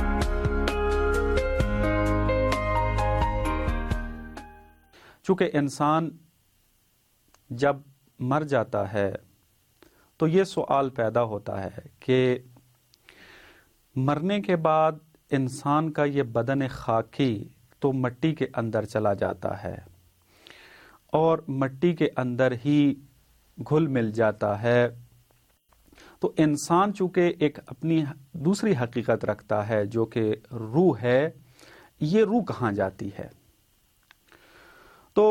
S6: چونکہ انسان جب مر جاتا ہے تو یہ سوال پیدا ہوتا ہے کہ مرنے کے بعد انسان کا یہ بدن خاکی تو مٹی کے اندر چلا جاتا ہے اور مٹی کے اندر ہی گھل مل جاتا ہے، تو انسان چونکہ ایک اپنی دوسری حقیقت رکھتا ہے جو کہ روح ہے، یہ روح کہاں جاتی ہے؟ تو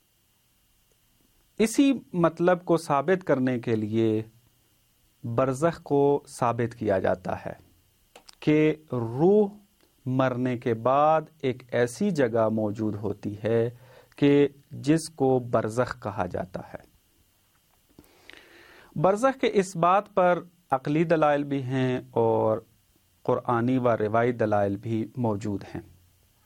S6: اسی مطلب کو ثابت کرنے کے لیے برزخ کو ثابت کیا جاتا ہے کہ روح مرنے کے بعد ایک ایسی جگہ موجود ہوتی ہے کہ جس کو برزخ کہا جاتا ہے۔ برزخ کے اس بات پر عقلی دلائل بھی ہیں اور قرآنی و روایی دلائل بھی موجود ہیں۔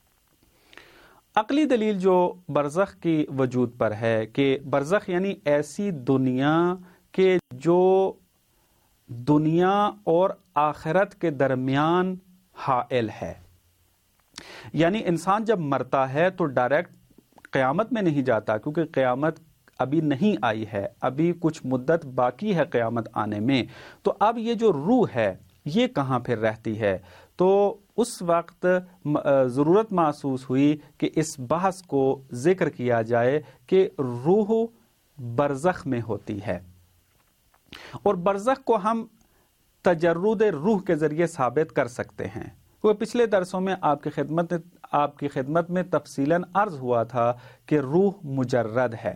S6: عقلی دلیل جو برزخ کی وجود پر ہے کہ برزخ یعنی ایسی دنیا کہ جو دنیا اور آخرت کے درمیان حائل ہے، یعنی انسان جب مرتا ہے تو ڈائریکٹ قیامت میں نہیں جاتا، کیونکہ قیامت ابھی نہیں آئی ہے، ابھی کچھ مدت باقی ہے قیامت آنے میں. تو اب یہ جو روح ہے یہ کہاں پھر رہتی ہے؟ تو اس وقت ضرورت محسوس ہوئی کہ اس بحث کو ذکر کیا جائے کہ روح برزخ میں ہوتی ہے، اور برزخ کو ہم تجرد روح کے ذریعے ثابت کر سکتے ہیں. وہ پچھلے درسوں میں آپ کی خدمت آپ کی خدمت میں تفصیلاً عرض ہوا تھا کہ روح مجرد ہے،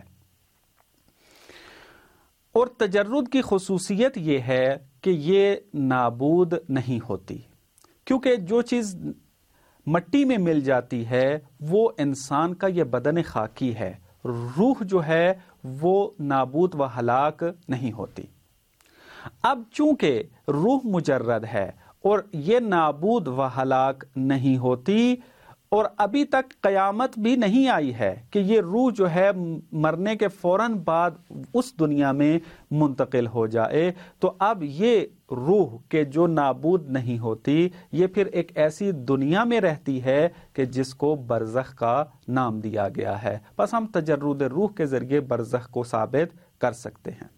S6: اور تجرد کی خصوصیت یہ ہے کہ یہ نابود نہیں ہوتی، کیونکہ جو چیز مٹی میں مل جاتی ہے وہ انسان کا یہ بدن خاکی ہے. روح جو ہے وہ نابود و ہلاک نہیں ہوتی. اب چونکہ روح مجرد ہے اور یہ نابود و ہلاک نہیں ہوتی، اور ابھی تک قیامت بھی نہیں آئی ہے کہ یہ روح جو ہے مرنے کے فوراً بعد اس دنیا میں منتقل ہو جائے، تو اب یہ روح کہ جو نابود نہیں ہوتی یہ پھر ایک ایسی دنیا میں رہتی ہے کہ جس کو برزخ کا نام دیا گیا ہے. بس ہم تجرد روح کے ذریعے برزخ کو ثابت کر سکتے ہیں.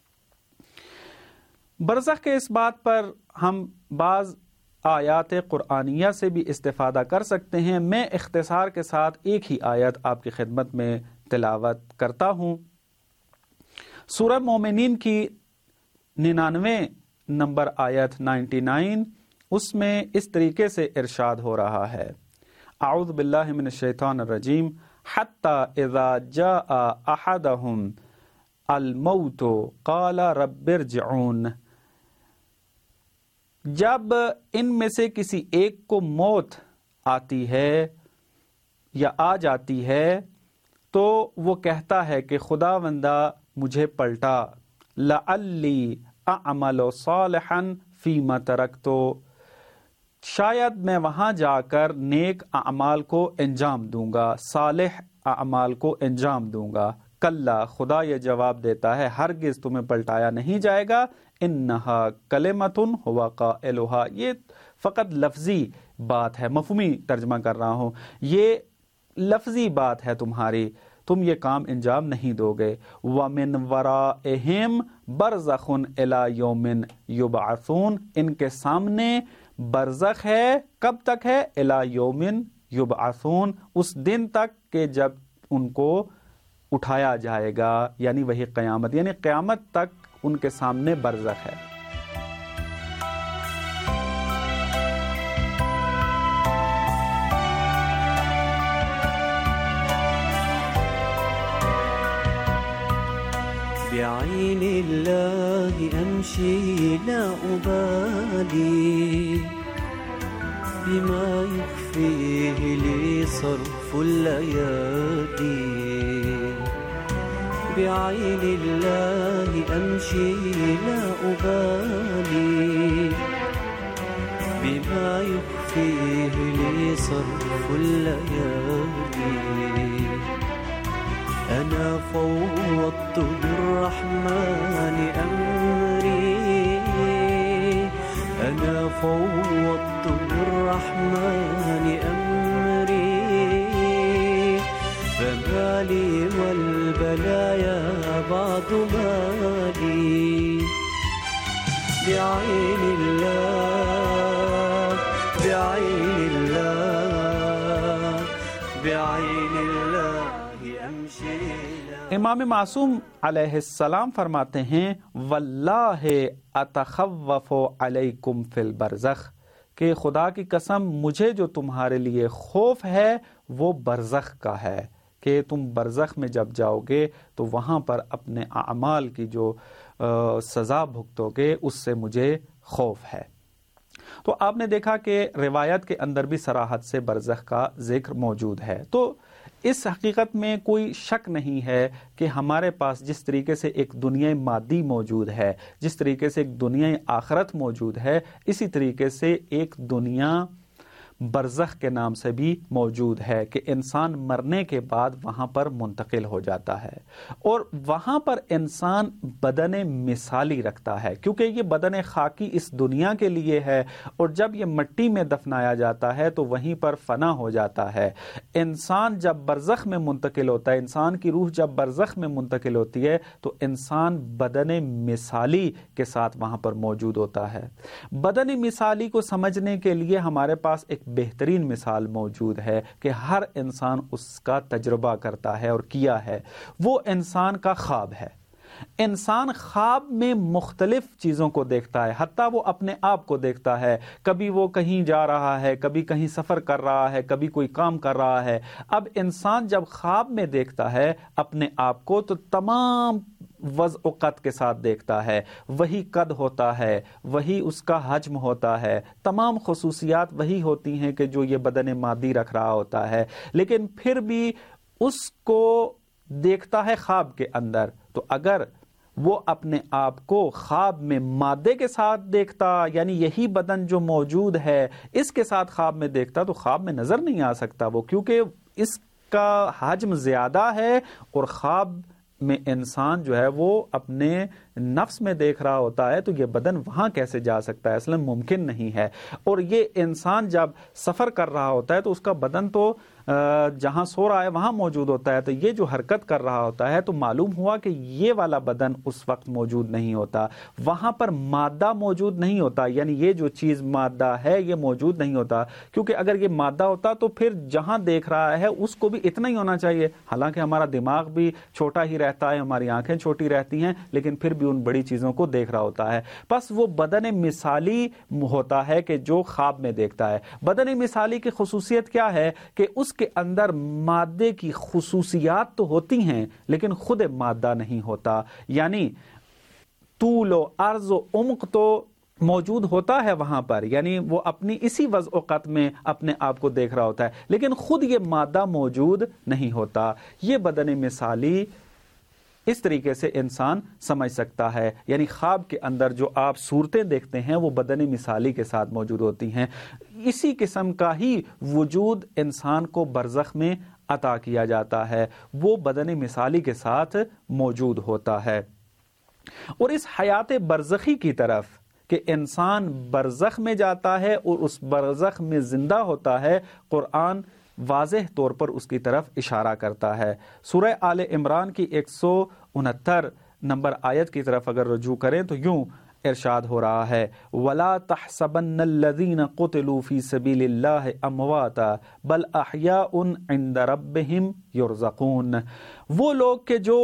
S6: برزخ کے اس بات پر ہم بعض آیات قرآنیہ سے بھی استفادہ کر سکتے ہیں. میں اختصار کے ساتھ ایک ہی آیت آپ کی خدمت میں تلاوت کرتا ہوں. سورہ مومنین کی ننانوے نمبر آیت نائنٹی نائن، اس میں اس طریقے سے ارشاد ہو رہا ہے: اعوذ باللہ من الشیطان الرجیم حتی اذا جاء احدہم الموت قال رب ارجعون. جب ان میں سے کسی ایک کو موت آتی ہے یا آ جاتی ہے تو وہ کہتا ہے کہ خداوندہ مجھے پلٹا، لعلی اعمل صالحا فیما ترکت، شاید میں وہاں جا کر نیک اعمال کو انجام دوں گا، صالح اعمال کو انجام دوں گا. کلا، خدا یہ جواب دیتا ہے ہرگز تمہیں پلٹایا نہیں جائے گا. انہا کلمۃ ہوا قائلھا، یہ فقط لفظی بات ہے، مفہومی ترجمہ کر رہا ہوں، یہ لفظی بات ہے تمہاری، تم یہ کام انجام نہیں دو گے. ومن ورائہم برزخ الی یوم یبعثون، ان کے سامنے برزخ ہے، کب تک ہے؟ الی یوم یبعثون، اس دن تک کہ جب ان کو اٹھایا جائے گا، یعنی وہی قیامت، یعنی قیامت تک ان کے سامنے برزخ ہے.
S2: بعين الله أمشي لا أبالي بما يخفيه لي صرف الليالي. بعين الله أمشي لا أبالي بما يخفيه لي صرف الليالي. أنا فوضت للرحمن أمري، أنا فوضت للرحمن أمري، فما لي والبلايا بعض مالي. بعين الله بعين الله بعين الله
S6: امام معصوم علیہ السلام فرماتے ہیں واللہ اتخوف علیکم فی البرزخ، کہ خدا کی قسم مجھے جو تمہارے لیے خوف ہے وہ برزخ کا ہے، کہ تم برزخ میں جب جاؤ گے تو وہاں پر اپنے اعمال کی جو سزا بھگتو گے اس سے مجھے خوف ہے. تو آپ نے دیکھا کہ روایت کے اندر بھی صراحت سے برزخ کا ذکر موجود ہے. تو اس حقیقت میں کوئی شک نہیں ہے کہ ہمارے پاس جس طریقے سے ایک دنیا مادی موجود ہے، جس طریقے سے ایک دنیا آخرت موجود ہے، اسی طریقے سے ایک دنیا برزخ کے نام سے بھی موجود ہے کہ انسان مرنے کے بعد وہاں پر منتقل ہو جاتا ہے، اور وہاں پر انسان بدن مثالی رکھتا ہے، کیونکہ یہ بدن خاکی اس دنیا کے لیے ہے، اور جب یہ مٹی میں دفنایا جاتا ہے تو وہیں پر فنا ہو جاتا ہے۔ انسان جب برزخ میں منتقل ہوتا ہے، انسان کی روح جب برزخ میں منتقل ہوتی ہے تو انسان بدن مثالی کے ساتھ وہاں پر موجود ہوتا ہے۔ بدن مثالی کو سمجھنے کے لیے ہمارے پاس ایک بہترین مثال موجود ہے کہ ہر انسان اس کا تجربہ کرتا ہے اور کیا ہے، وہ انسان کا خواب ہے۔ انسان خواب میں مختلف چیزوں کو دیکھتا ہے، حتیٰ وہ اپنے آپ کو دیکھتا ہے، کبھی وہ کہیں جا رہا ہے، کبھی کہیں سفر کر رہا ہے، کبھی کوئی کام کر رہا ہے۔ اب انسان جب خواب میں دیکھتا ہے اپنے آپ کو تو تمام وضع و قد کے ساتھ دیکھتا ہے، وہی قد ہوتا ہے، وہی اس کا حجم ہوتا ہے، تمام خصوصیات وہی ہوتی ہیں کہ جو یہ بدن مادی رکھ رہا ہوتا ہے، لیکن پھر بھی اس کو دیکھتا ہے خواب کے اندر۔ تو اگر وہ اپنے آپ کو خواب میں مادے کے ساتھ دیکھتا، یعنی یہی بدن جو موجود ہے اس کے ساتھ خواب میں دیکھتا، تو خواب میں نظر نہیں آ سکتا وہ، کیونکہ اس کا حجم زیادہ ہے، اور خواب میں انسان جو ہے وہ اپنے نفس میں دیکھ رہا ہوتا ہے، تو یہ بدن وہاں کیسے جا سکتا ہے؟ اصلا ممکن نہیں ہے۔ اور یہ انسان جب سفر کر رہا ہوتا ہے تو اس کا بدن تو جہاں سو رہا ہے وہاں موجود ہوتا ہے، تو یہ جو حرکت کر رہا ہوتا ہے تو معلوم ہوا کہ یہ والا بدن اس وقت موجود نہیں ہوتا، وہاں پر مادہ موجود نہیں ہوتا، یعنی یہ جو چیز مادہ ہے یہ موجود نہیں ہوتا، کیونکہ اگر یہ مادہ ہوتا تو پھر جہاں دیکھ رہا ہے اس کو بھی اتنا ہی ہونا چاہیے۔ حالانکہ ہمارا دماغ بھی چھوٹا ہی رہتا ہے، ہماری آنکھیں چھوٹی رہتی ہیں، لیکن پھر بھی ان بڑی چیزوں کو دیکھ رہا ہوتا ہے۔ بس وہ بدن مثالی ہوتا ہے کہ جو خواب میں دیکھتا ہے۔ بدن مثالی کی خصوصیت کیا ہے کہ اس کے اندر مادے کی خصوصیات تو ہوتی ہیں لیکن خود مادہ نہیں ہوتا، یعنی طول و عرض و عمق تو موجود ہوتا ہے وہاں پر، یعنی وہ اپنی اسی وضع و قت میں اپنے آپ کو دیکھ رہا ہوتا ہے، لیکن خود یہ مادہ موجود نہیں ہوتا۔ یہ بدن مثالی اس طریقے سے انسان سمجھ سکتا ہے، یعنی خواب کے اندر جو آپ صورتیں دیکھتے ہیں وہ بدن مثالی کے ساتھ موجود ہوتی ہیں۔ اسی قسم کا ہی وجود انسان کو برزخ میں عطا کیا جاتا ہے، وہ بدن مثالی کے ساتھ موجود ہوتا ہے۔ اور اس حیات برزخی کی طرف کہ انسان برزخ میں جاتا ہے اور اس برزخ میں زندہ ہوتا ہے، قرآن واضح طور پر اس کی طرف اشارہ کرتا ہے۔ سورہ آل عمران کی ایک سو انہتر نمبر آیت کی طرف اگر رجوع کریں تو یوں ارشاد ہو رہا ہے، وَلَا تَحْسَبَنَّ الَّذِينَ قُتِلُوا فِي سَبِيلِ اللَّهِ أَمْوَاتًا بَلْ أَحْيَاءٌ عِندَ رَبِّهِمْ يُرْزَقُونَ۔ وہ لوگ کہ جو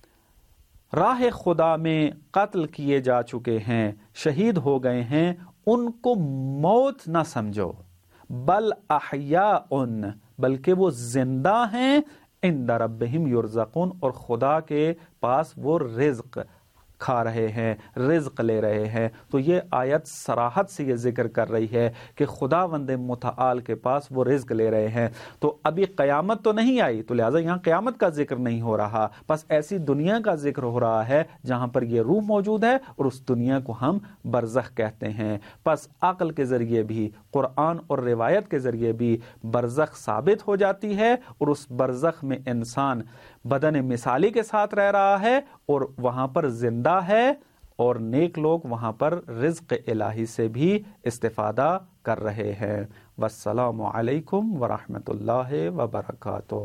S6: راہ خدا میں قتل کیے جا چکے ہیں، شہید ہو گئے ہیں، ان کو موت نہ سمجھو، بل احیاء، بلکہ وہ زندہ ہیں، عند ربہم یرزقون، اور خدا کے پاس وہ رزق کھا رہے ہیں، رزق لے رہے ہیں۔ تو یہ آیت صراحت سے یہ ذکر کر رہی ہے کہ خداوند متعال کے پاس وہ رزق لے رہے ہیں۔ تو ابھی قیامت تو نہیں آئی، تو لہٰذا یہاں قیامت کا ذکر نہیں ہو رہا، بس ایسی دنیا کا ذکر ہو رہا ہے جہاں پر یہ روح موجود ہے، اور اس دنیا کو ہم برزخ کہتے ہیں۔ پس عقل کے ذریعے بھی، قرآن اور روایت کے ذریعے بھی برزخ ثابت ہو جاتی ہے، اور اس برزخ میں انسان بدن مثالی کے ساتھ رہ رہا ہے اور وہاں پر زندہ ہے، اور نیک لوگ وہاں پر رزق الہی سے بھی استفادہ کر رہے ہیں۔ والسلام علیکم ورحمۃ اللہ وبرکاتہ۔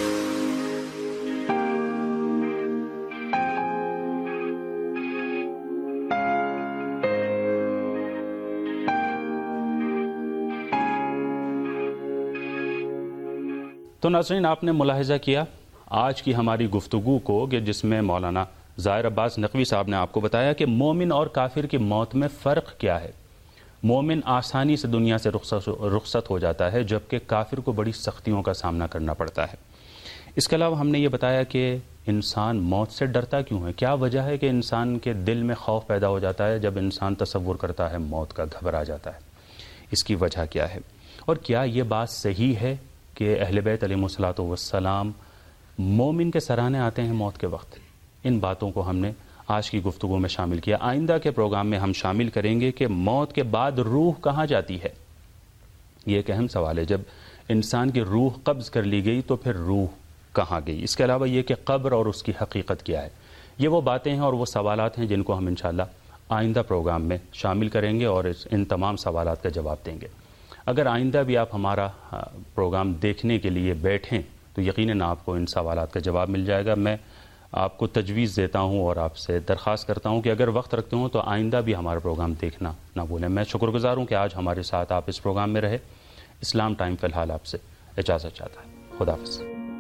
S1: تو ناظرین، آپ نے ملاحظہ کیا آج کی ہماری گفتگو کو کہ جس میں مولانا ظاہر عباس نقوی صاحب نے آپ کو بتایا کہ مومن اور کافر کی موت میں فرق کیا ہے۔ مومن آسانی سے دنیا سے رخصت ہو جاتا ہے، جبکہ کافر کو بڑی سختیوں کا سامنا کرنا پڑتا ہے۔ اس کے علاوہ ہم نے یہ بتایا کہ انسان موت سے ڈرتا کیوں ہے، کیا وجہ ہے کہ انسان کے دل میں خوف پیدا ہو جاتا ہے جب انسان تصور کرتا ہے موت کا، گھبرا جاتا ہے، اس کی وجہ کیا ہے، اور کیا یہ بات صحیح ہے کہ اہل بیت علیہم الصلوۃ والسلام مومن کے سرانے آتے ہیں موت کے وقت۔ ان باتوں کو ہم نے آج کی گفتگو میں شامل کیا۔ آئندہ کے پروگرام میں ہم شامل کریں گے کہ موت کے بعد روح کہاں جاتی ہے، یہ ایک اہم سوال ہے. جب انسان کی روح قبض کر لی گئی تو پھر روح کہاں گئی؟ اس کے علاوہ یہ کہ قبر اور اس کی حقیقت کیا ہے. یہ وہ باتیں ہیں اور وہ سوالات ہیں جن کو ہم انشاءاللہ آئندہ پروگرام میں شامل کریں گے اور ان تمام سوالات کا جواب دیں گے. اگر آئندہ بھی آپ ہمارا پروگرام دیکھنے کے لیے بیٹھیں تو یقیناً آپ کو ان سوالات کا جواب مل جائے گا. میں آپ کو تجویز دیتا ہوں اور آپ سے درخواست کرتا ہوں کہ اگر وقت رکھتے ہوں تو آئندہ بھی ہمارا پروگرام دیکھنا نہ بھولیں. میں شکر گزار ہوں کہ آج ہمارے ساتھ آپ اس پروگرام میں رہے. اسلام ٹائم فی الحال آپ سے اجازت چاہتا ہے. خدا حافظ.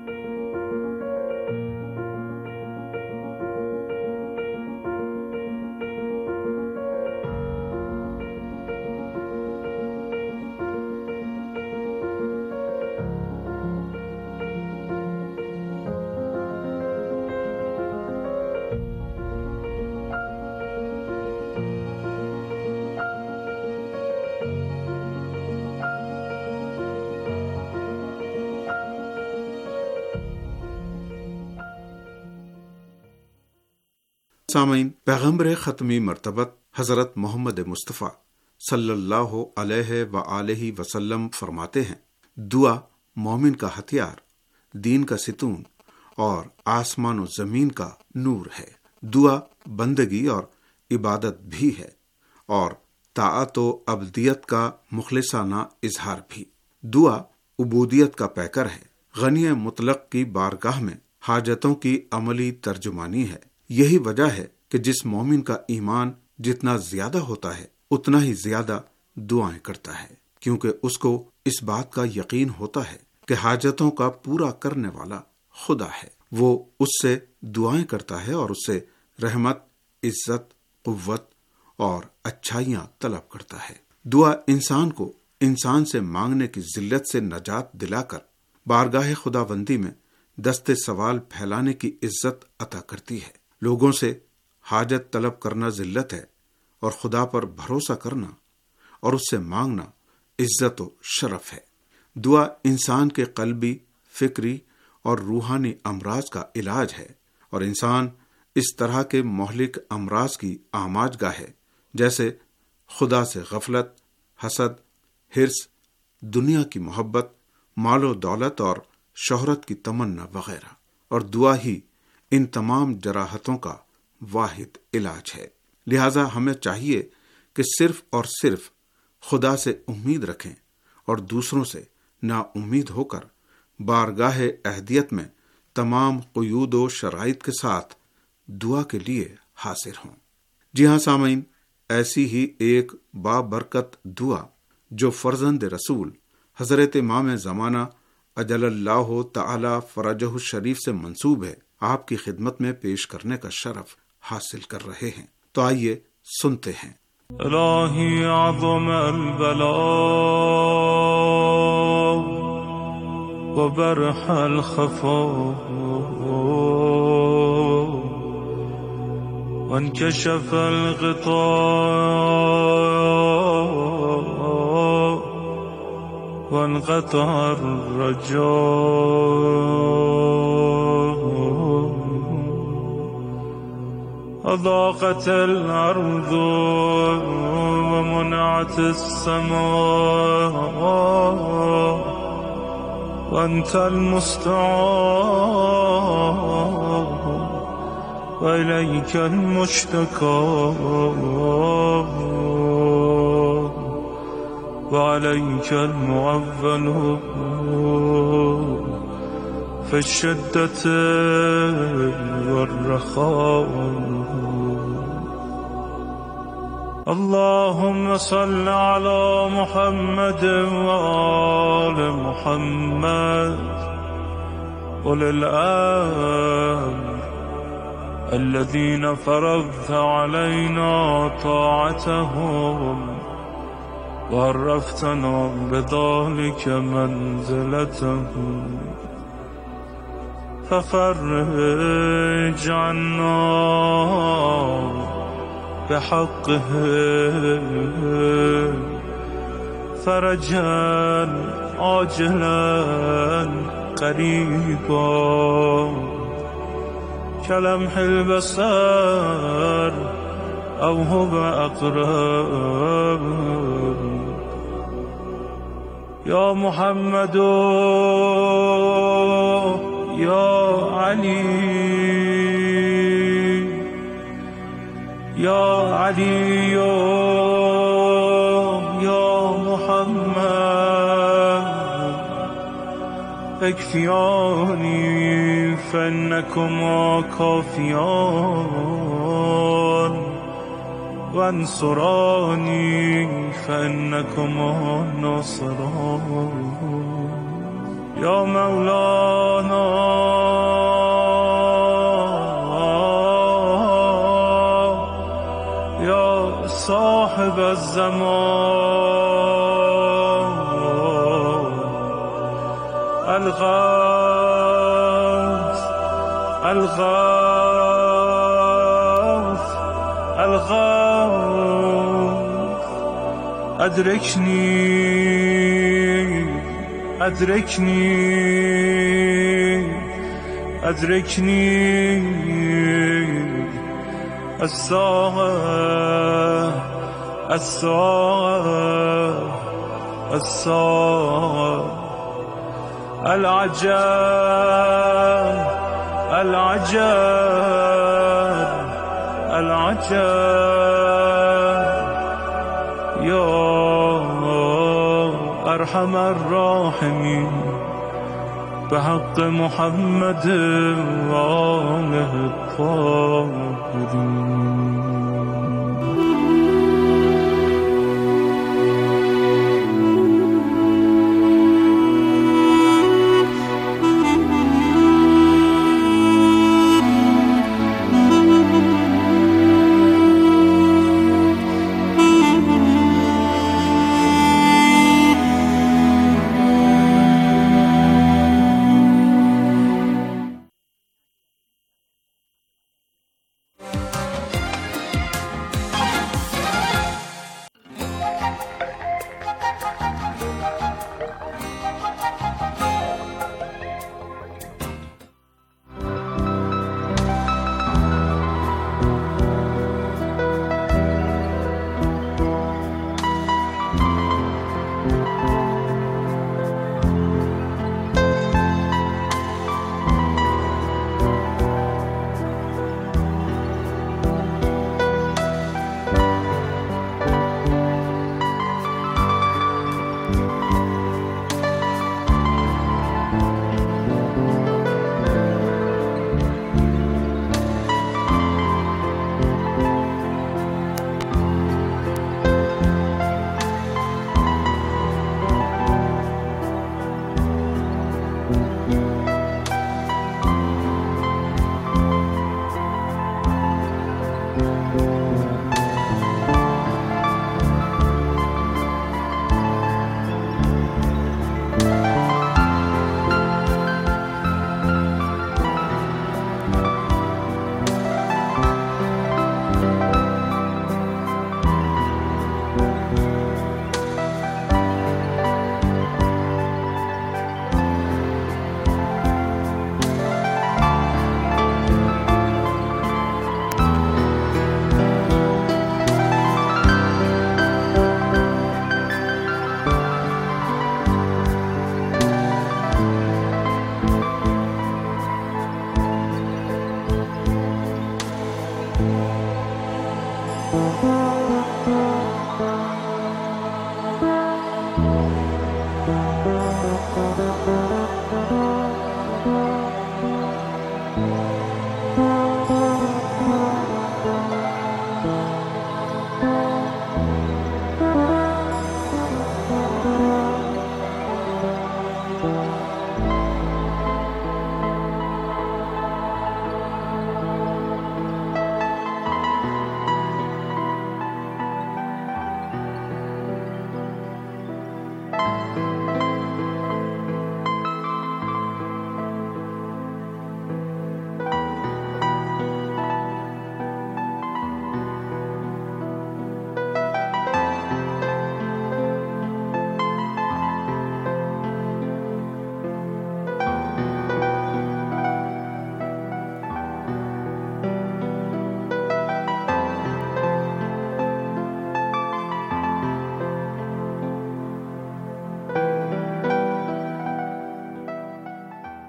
S8: سامعین، پیغمبر ختمی مرتبت حضرت محمد مصطفیٰ صلی اللہ علیہ وآلہ وسلم فرماتے ہیں، دعا مومن کا ہتھیار، دین کا ستون اور آسمان و زمین کا نور ہے. دعا بندگی اور عبادت بھی ہے اور طاعت و عبدیت کا مخلصانہ اظہار بھی. دعا عبودیت کا پیکر ہے، غنی مطلق کی بارگاہ میں حاجتوں کی عملی ترجمانی ہے. یہی وجہ ہے کہ جس مومن کا ایمان جتنا زیادہ ہوتا ہے اتنا ہی زیادہ دعائیں کرتا ہے، کیونکہ اس کو اس بات کا یقین ہوتا ہے کہ حاجتوں کا پورا کرنے والا خدا ہے. وہ اس سے دعائیں کرتا ہے اور اس سے رحمت، عزت، قوت اور اچھائیاں طلب کرتا ہے. دعا انسان کو انسان سے مانگنے کی ذلت سے نجات دلا کر بارگاہ خداوندی میں دست سوال پھیلانے کی عزت عطا کرتی ہے. لوگوں سے حاجت طلب کرنا ذلت ہے اور خدا پر بھروسہ کرنا اور اس سے مانگنا عزت و شرف ہے. دعا انسان کے قلبی، فکری اور روحانی امراض کا علاج ہے اور انسان اس طرح کے مہلک امراض کی آماج گاہ ہے جیسے خدا سے غفلت، حسد، حرص، دنیا کی محبت، مال و دولت اور شہرت کی تمنا وغیرہ. اور دعا ہی ان تمام جراحتوں کا واحد علاج ہے. لہذا ہمیں چاہیے کہ صرف اور صرف خدا سے امید رکھیں اور دوسروں سے نا امید ہو کر بارگاہ اہدیت میں تمام قیود و شرائط کے ساتھ دعا کے لیے حاضر ہوں. جی ہاں سامعین، ایسی ہی ایک بابرکت دعا جو فرزند رسول حضرت امام زمانہ اجل اللہ تعالی فرجہ الشریف سے منسوب ہے، آپ کی خدمت میں پیش کرنے کا شرف حاصل کر رہے ہیں. تو آئیے سنتے ہیں.
S2: الہی عظم البلاء وبرح الخفاء وانكشف الغطاء وانقطع الرجاء أضاقت الأرض ومنعت السماء وأنت المستعان وإليك المشتكى وعليك المعول في الشدة والرخاء. اللهم صل على محمد وآل محمد أولي الأمر الذين فرضت علينا طاعتهم وعرفتنا بذلك منزلتهم ففرج عنا بحقه فرجا عاجلا قريبا كلمح البصر أو هو أقرب یا محمد یا علی یا علی یا محمد اکفیانی فانکما کافیان وانصرانی فانکما ناصران یا مولانا یا صاحب الزمان الغوث الغوث الغوث ادرکنی ادرکنی ادرکنی الساعة الساعة الساعة العجب العجب العجب يا أرحم الراحمين بحق محمد وآله الطاهرين.